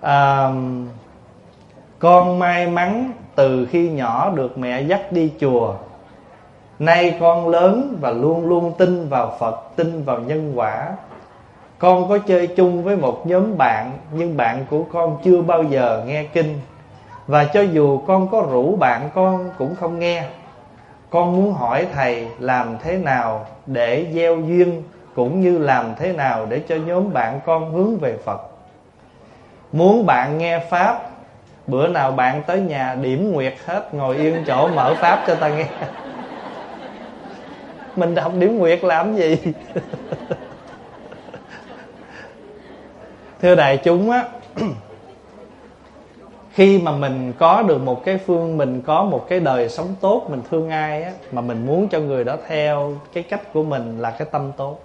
à, con may mắn từ khi nhỏ được mẹ dắt đi chùa. Nay con lớn và luôn luôn tin vào Phật, tin vào nhân quả. Con có chơi chung với một nhóm bạn, nhưng bạn của con chưa bao giờ nghe kinh. Và cho dù con có rủ bạn con cũng không nghe. Con muốn hỏi thầy làm thế nào để gieo duyên, cũng như làm thế nào để cho nhóm bạn con hướng về Phật. Muốn bạn nghe Pháp, bữa nào bạn tới nhà điểm nguyệt hết, ngồi yên chỗ mở Pháp cho ta nghe. Mình đọc điểm nguyệt làm gì? Thưa đại chúng á, khi mà mình có được một cái phương, mình có một cái đời sống tốt, mình thương ai á, mà mình muốn cho người đó theo cái cách của mình là cái tâm tốt.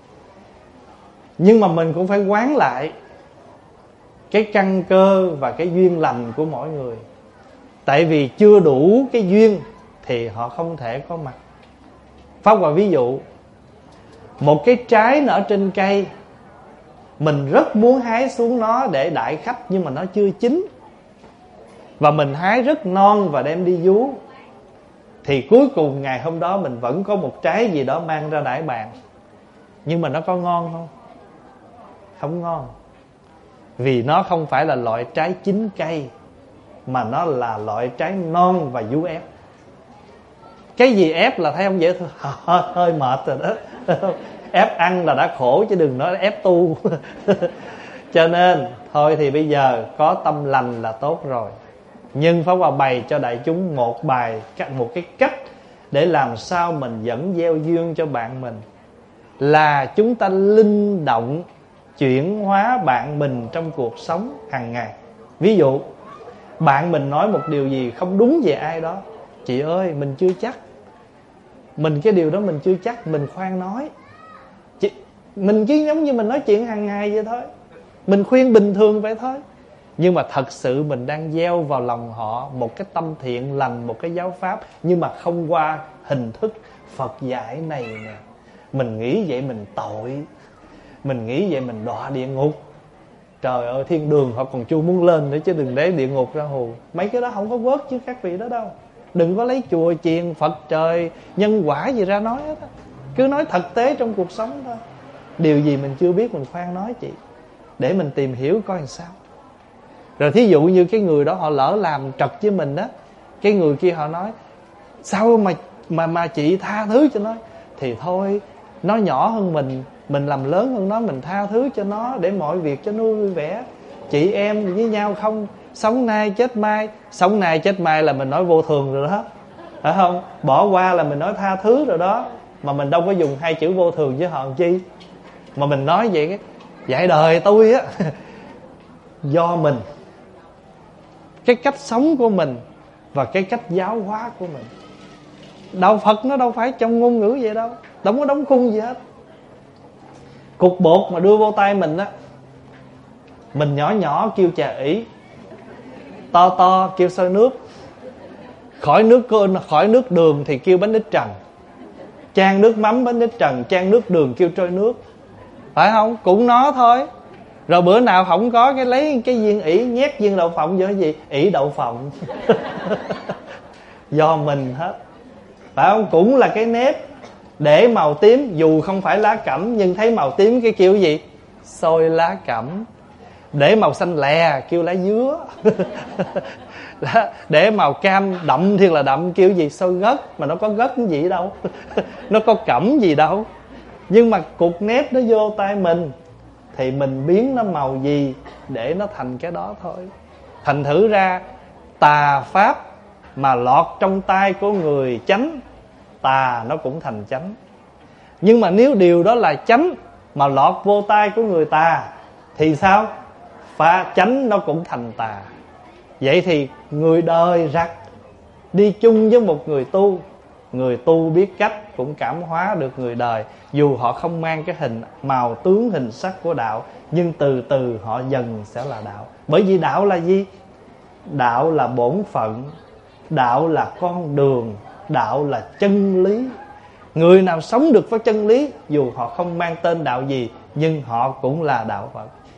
Nhưng mà mình cũng phải quán lại cái căn cơ và cái duyên lành của mỗi người. Tại vì chưa đủ cái duyên thì họ không thể có mặt. Pháp Hòa ví dụ, một cái trái nở trên cây, mình rất muốn hái xuống nó để đãi khách, nhưng mà nó chưa chín, và mình hái rất non và đem đi vú, thì cuối cùng ngày hôm đó mình vẫn có một trái gì đó mang ra đãi bạn. Nhưng mà nó có ngon không? Không ngon. Vì nó không phải là loại trái chín cây, mà nó là loại trái non và vú ép. Cái gì ép là thấy không dễ thương, hơi, hơi mệt rồi đó. Ép ăn là đã khổ chứ đừng nói ép tu. Cho nên thôi thì bây giờ có tâm lành là tốt rồi. Nhưng Pháp Hòa bày cho đại chúng một bài, một cái cách để làm sao mình dẫn gieo duyên cho bạn mình, là chúng ta linh động chuyển hóa bạn mình trong cuộc sống hàng ngày. Ví dụ bạn mình nói một điều gì không đúng về ai đó, chị ơi mình chưa chắc, mình cái điều đó mình chưa chắc, mình khoan nói. Chị, mình chỉ giống như mình nói chuyện hàng ngày vậy thôi, mình khuyên bình thường vậy thôi. Nhưng mà thật sự mình đang gieo vào lòng họ một cái tâm thiện lành, một cái giáo pháp, nhưng mà không qua hình thức Phật dạy này nè. Mình nghĩ vậy mình tội, mình nghĩ vậy mình đọa địa ngục. Trời ơi, thiên đường họ còn chưa muốn lên nữa chứ đừng để địa ngục ra hù. Mấy cái đó không có vớt chứ các vị đó đâu. Đừng có lấy chùa chiền Phật trời nhân quả gì ra nói hết á. Cứ nói thực tế trong cuộc sống thôi. Điều gì mình chưa biết mình khoan nói chị, để mình tìm hiểu coi làm sao. Rồi thí dụ như cái người đó họ lỡ làm trật với mình đó, cái người kia họ nói sao mà mà mà chị tha thứ cho nó. Thì thôi, nó nhỏ hơn mình, mình làm lớn hơn nó, mình tha thứ cho nó để mọi việc cho nó vui vẻ. Chị em với nhau không, sống nay chết mai. Sống nay chết mai là mình nói vô thường rồi đó, phải không? Bỏ qua là mình nói tha thứ rồi đó. Mà mình đâu có dùng hai chữ vô thường với họ làm chi. Mà mình nói vậy cái dạy đời tôi á. Do mình, cái cách sống của mình và cái cách giáo hóa của mình. Đạo Phật nó đâu phải trong ngôn ngữ vậy đâu, đâu có đóng khung gì hết. Cục bột mà đưa vô tay mình á, mình nhỏ nhỏ kêu trà ỷ, to to kêu sôi nước, khỏi nước khỏi nước đường thì kêu bánh ít trần, chan nước mắm bánh ít trần, chan nước đường kêu trôi nước, phải không? Cũng nó thôi. Rồi bữa nào không có cái lấy cái viên ỷ nhét viên đậu phộng vô cái gì, ỷ đậu phộng. Do mình hết, phải không? Cũng là cái nếp để màu tím, dù không phải lá cẩm nhưng thấy màu tím cái kêu gì, xôi lá cẩm. Để màu xanh lè kêu lá dứa. Để màu cam đậm thiệt là đậm kêu gì, xôi gất. Mà nó có gất cái gì đâu. Nó có cẩm gì đâu. Nhưng mà cục nếp nó vô tay mình thì mình biến nó màu gì để nó thành cái đó thôi. Thành thử ra tà pháp mà lọt trong tay của người chánh, tà nó cũng thành chánh. Nhưng mà nếu điều đó là chánh mà lọt vô tay của người tà thì sao? Phá chánh nó cũng thành tà. Vậy thì người đời rặt đi chung với một người tu, người tu biết cách cũng cảm hóa được người đời. Dù họ không mang cái hình màu tướng hình sắc của đạo, nhưng từ từ họ dần sẽ là đạo. Bởi vì đạo là gì? Đạo là bổn phận, đạo là con đường, đạo là chân lý. Người nào sống được với chân lý, dù họ không mang tên đạo gì, nhưng họ cũng là đạo Phật.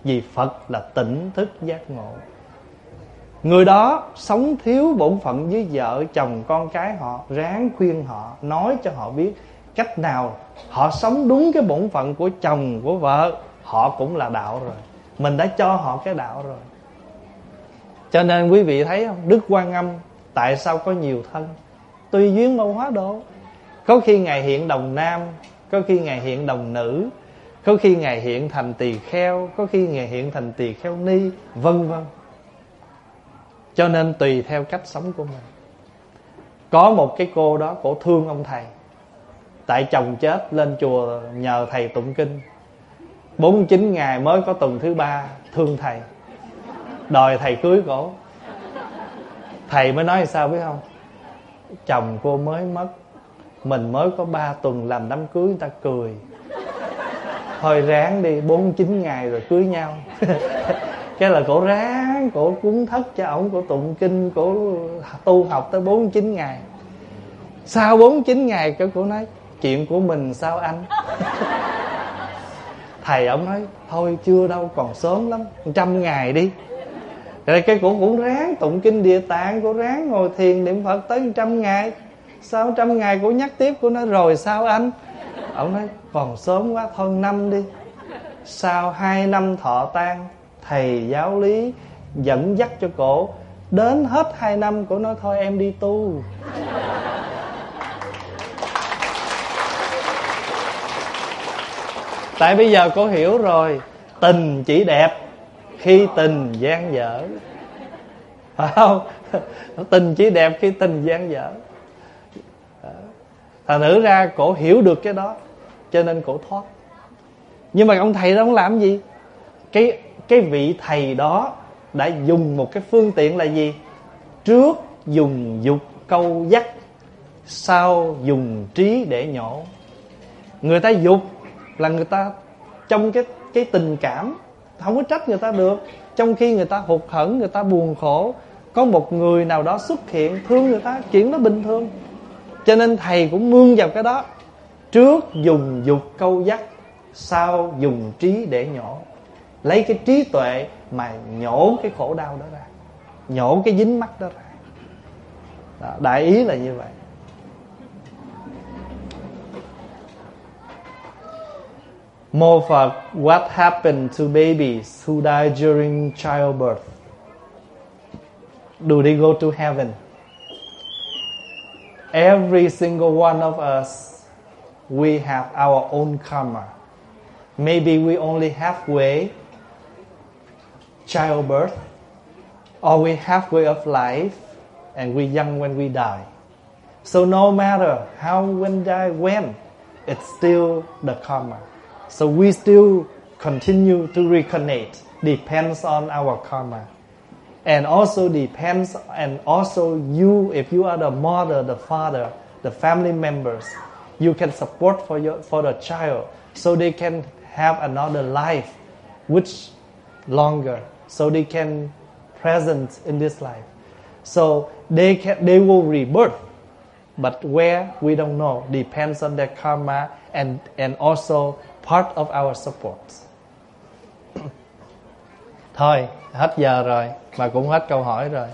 Vì Phật là tỉnh thức giác ngộ. Người đó sống thiếu bổn phận với vợ chồng con cái họ, ráng khuyên họ, nói cho họ biết cách nào họ sống đúng cái bổn phận của chồng của vợ, họ cũng là đạo rồi. Mình đã cho họ cái đạo rồi. Cho nên quý vị thấy không, Đức Quan Âm tại sao có nhiều thân? Tùy duyên mà hóa độ. Có khi Ngài hiện đồng nam, có khi Ngài hiện đồng nữ, có khi Ngài hiện thành tỳ kheo, có khi Ngài hiện thành tỳ kheo ni, vân vân. Cho nên tùy theo cách sống của mình. Có một cái cô đó, cổ thương ông thầy. Tại chồng chết lên chùa nhờ thầy tụng kinh, bốn mươi chín ngày mới có tuần thứ ba, thương thầy, đòi thầy cưới cổ. Thầy mới nói sao biết không? Chồng cô mới mất, mình mới có ba tuần làm đám cưới, người ta cười. Thôi ráng đi, bốn mươi chín ngày rồi cưới nhau. Cái là cổ ráng, cổ cúng thất cho ổng, cổ tụng kinh, cổ tu học tới bốn mươi chín ngày. Sau bốn mươi chín ngày cái cổ nói chuyện của mình sao anh? Thầy ổng nói thôi chưa đâu, còn sớm lắm, trăm ngày đi. Rồi cái cổ cũng ráng tụng kinh Địa Tạng, cổ ráng ngồi thiền niệm Phật tới trăm ngày. Sau trăm ngày cổ nhắc tiếp, cổ nói rồi sao anh? Ổng nói còn sớm quá, thôi năm đi. Sau hai năm thọ tang, thầy giáo lý dẫn dắt cho cổ. Đến hết hai năm, cổ nói thôi em đi tu. Tại bây giờ cổ hiểu rồi, tình chỉ đẹp khi tình gian dở. Phải không? Tình chỉ đẹp khi tình gian dở. Thành nữ ra cổ hiểu được cái đó, cho nên cổ thoát. Nhưng mà ông thầy đó ông làm gì? Cái, cái vị thầy đó đã dùng một cái phương tiện là gì? Trước dùng dục câu dắt, sau dùng trí để nhổ. Người ta dục là người ta trong cái, cái tình cảm, không có trách người ta được. Trong khi người ta hụt hẫng, người ta buồn khổ, có một người nào đó xuất hiện thương người ta, chuyện đó bình thường. Cho nên thầy cũng mương vào cái đó. Trước dùng dục câu dắt, sau dùng trí để nhổ. Lấy cái trí tuệ mà nhổ cái khổ đau đó ra, nhổ cái dính mắc đó ra. Đó, đại ý là như vậy. Mô Phật, what happened to babies who die during childbirth? Do they go to heaven? Every single one of us, we have our own karma. Maybe we only halfway childbirth, or we halfway of life, and we're young when we die. So no matter how when die when, it's still the karma. So we still continue to reincarnate. Depends on our karma. And also depends, and also you, if you are the mother, the father, the family members, you can support for your for the child, so they can have another life, which longer, so they can present in this life. So they can, they will rebirth, but where we don't know, depends on their karma and and also part of our support. Thôi, hết giờ rồi, và cũng hết câu hỏi rồi.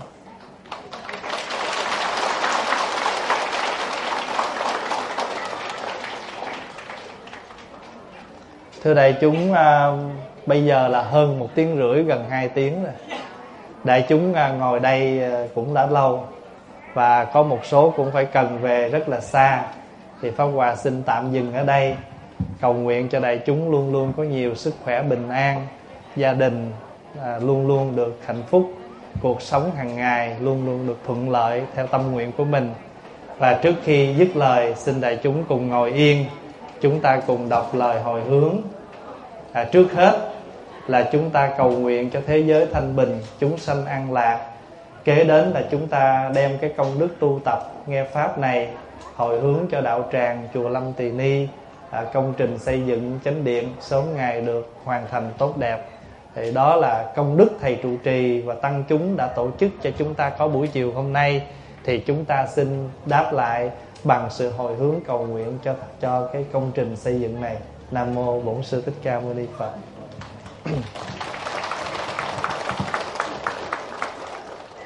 Thưa đại chúng, à, bây giờ là hơn một tiếng rưỡi, gần hai tiếng rồi. Đại chúng à, ngồi đây à, cũng đã lâu, và có một số cũng phải cần về rất là xa. Thì Pháp Hòa xin tạm dừng ở đây, cầu nguyện cho đại chúng luôn luôn có nhiều sức khỏe bình an, gia đình à, luôn luôn được hạnh phúc, cuộc sống hàng ngày luôn luôn được thuận lợi theo tâm nguyện của mình. Và trước khi dứt lời, xin đại chúng cùng ngồi yên, chúng ta cùng đọc lời hồi hướng. À, trước hết là chúng ta cầu nguyện cho thế giới thanh bình, chúng sanh an lạc. Kế đến là chúng ta đem cái công đức tu tập nghe pháp này hồi hướng cho đạo tràng chùa Lâm Tỳ Ni, à, công trình xây dựng chánh điện sớm ngày được hoàn thành tốt đẹp. Thì đó là công đức thầy trụ trì và tăng chúng đã tổ chức cho chúng ta có buổi chiều hôm nay. Thì chúng ta xin đáp lại bằng sự hồi hướng cầu nguyện cho cho cái công trình xây dựng này. Nam mô Bổn Sư Thích Ca Mâu Ni Phật.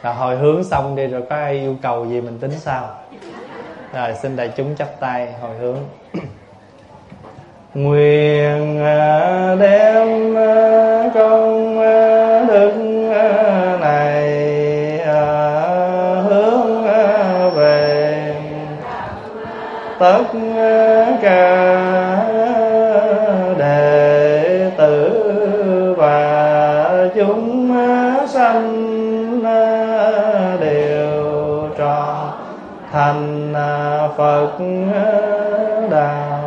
Là hồi hướng xong đi rồi có ai yêu cầu gì mình tính sau. Rồi xin đại chúng chắp tay hồi hướng. Nguyện đem công đức này hướng về tất cả đệ tử và chúng sanh đều trọn thành Phật đạo.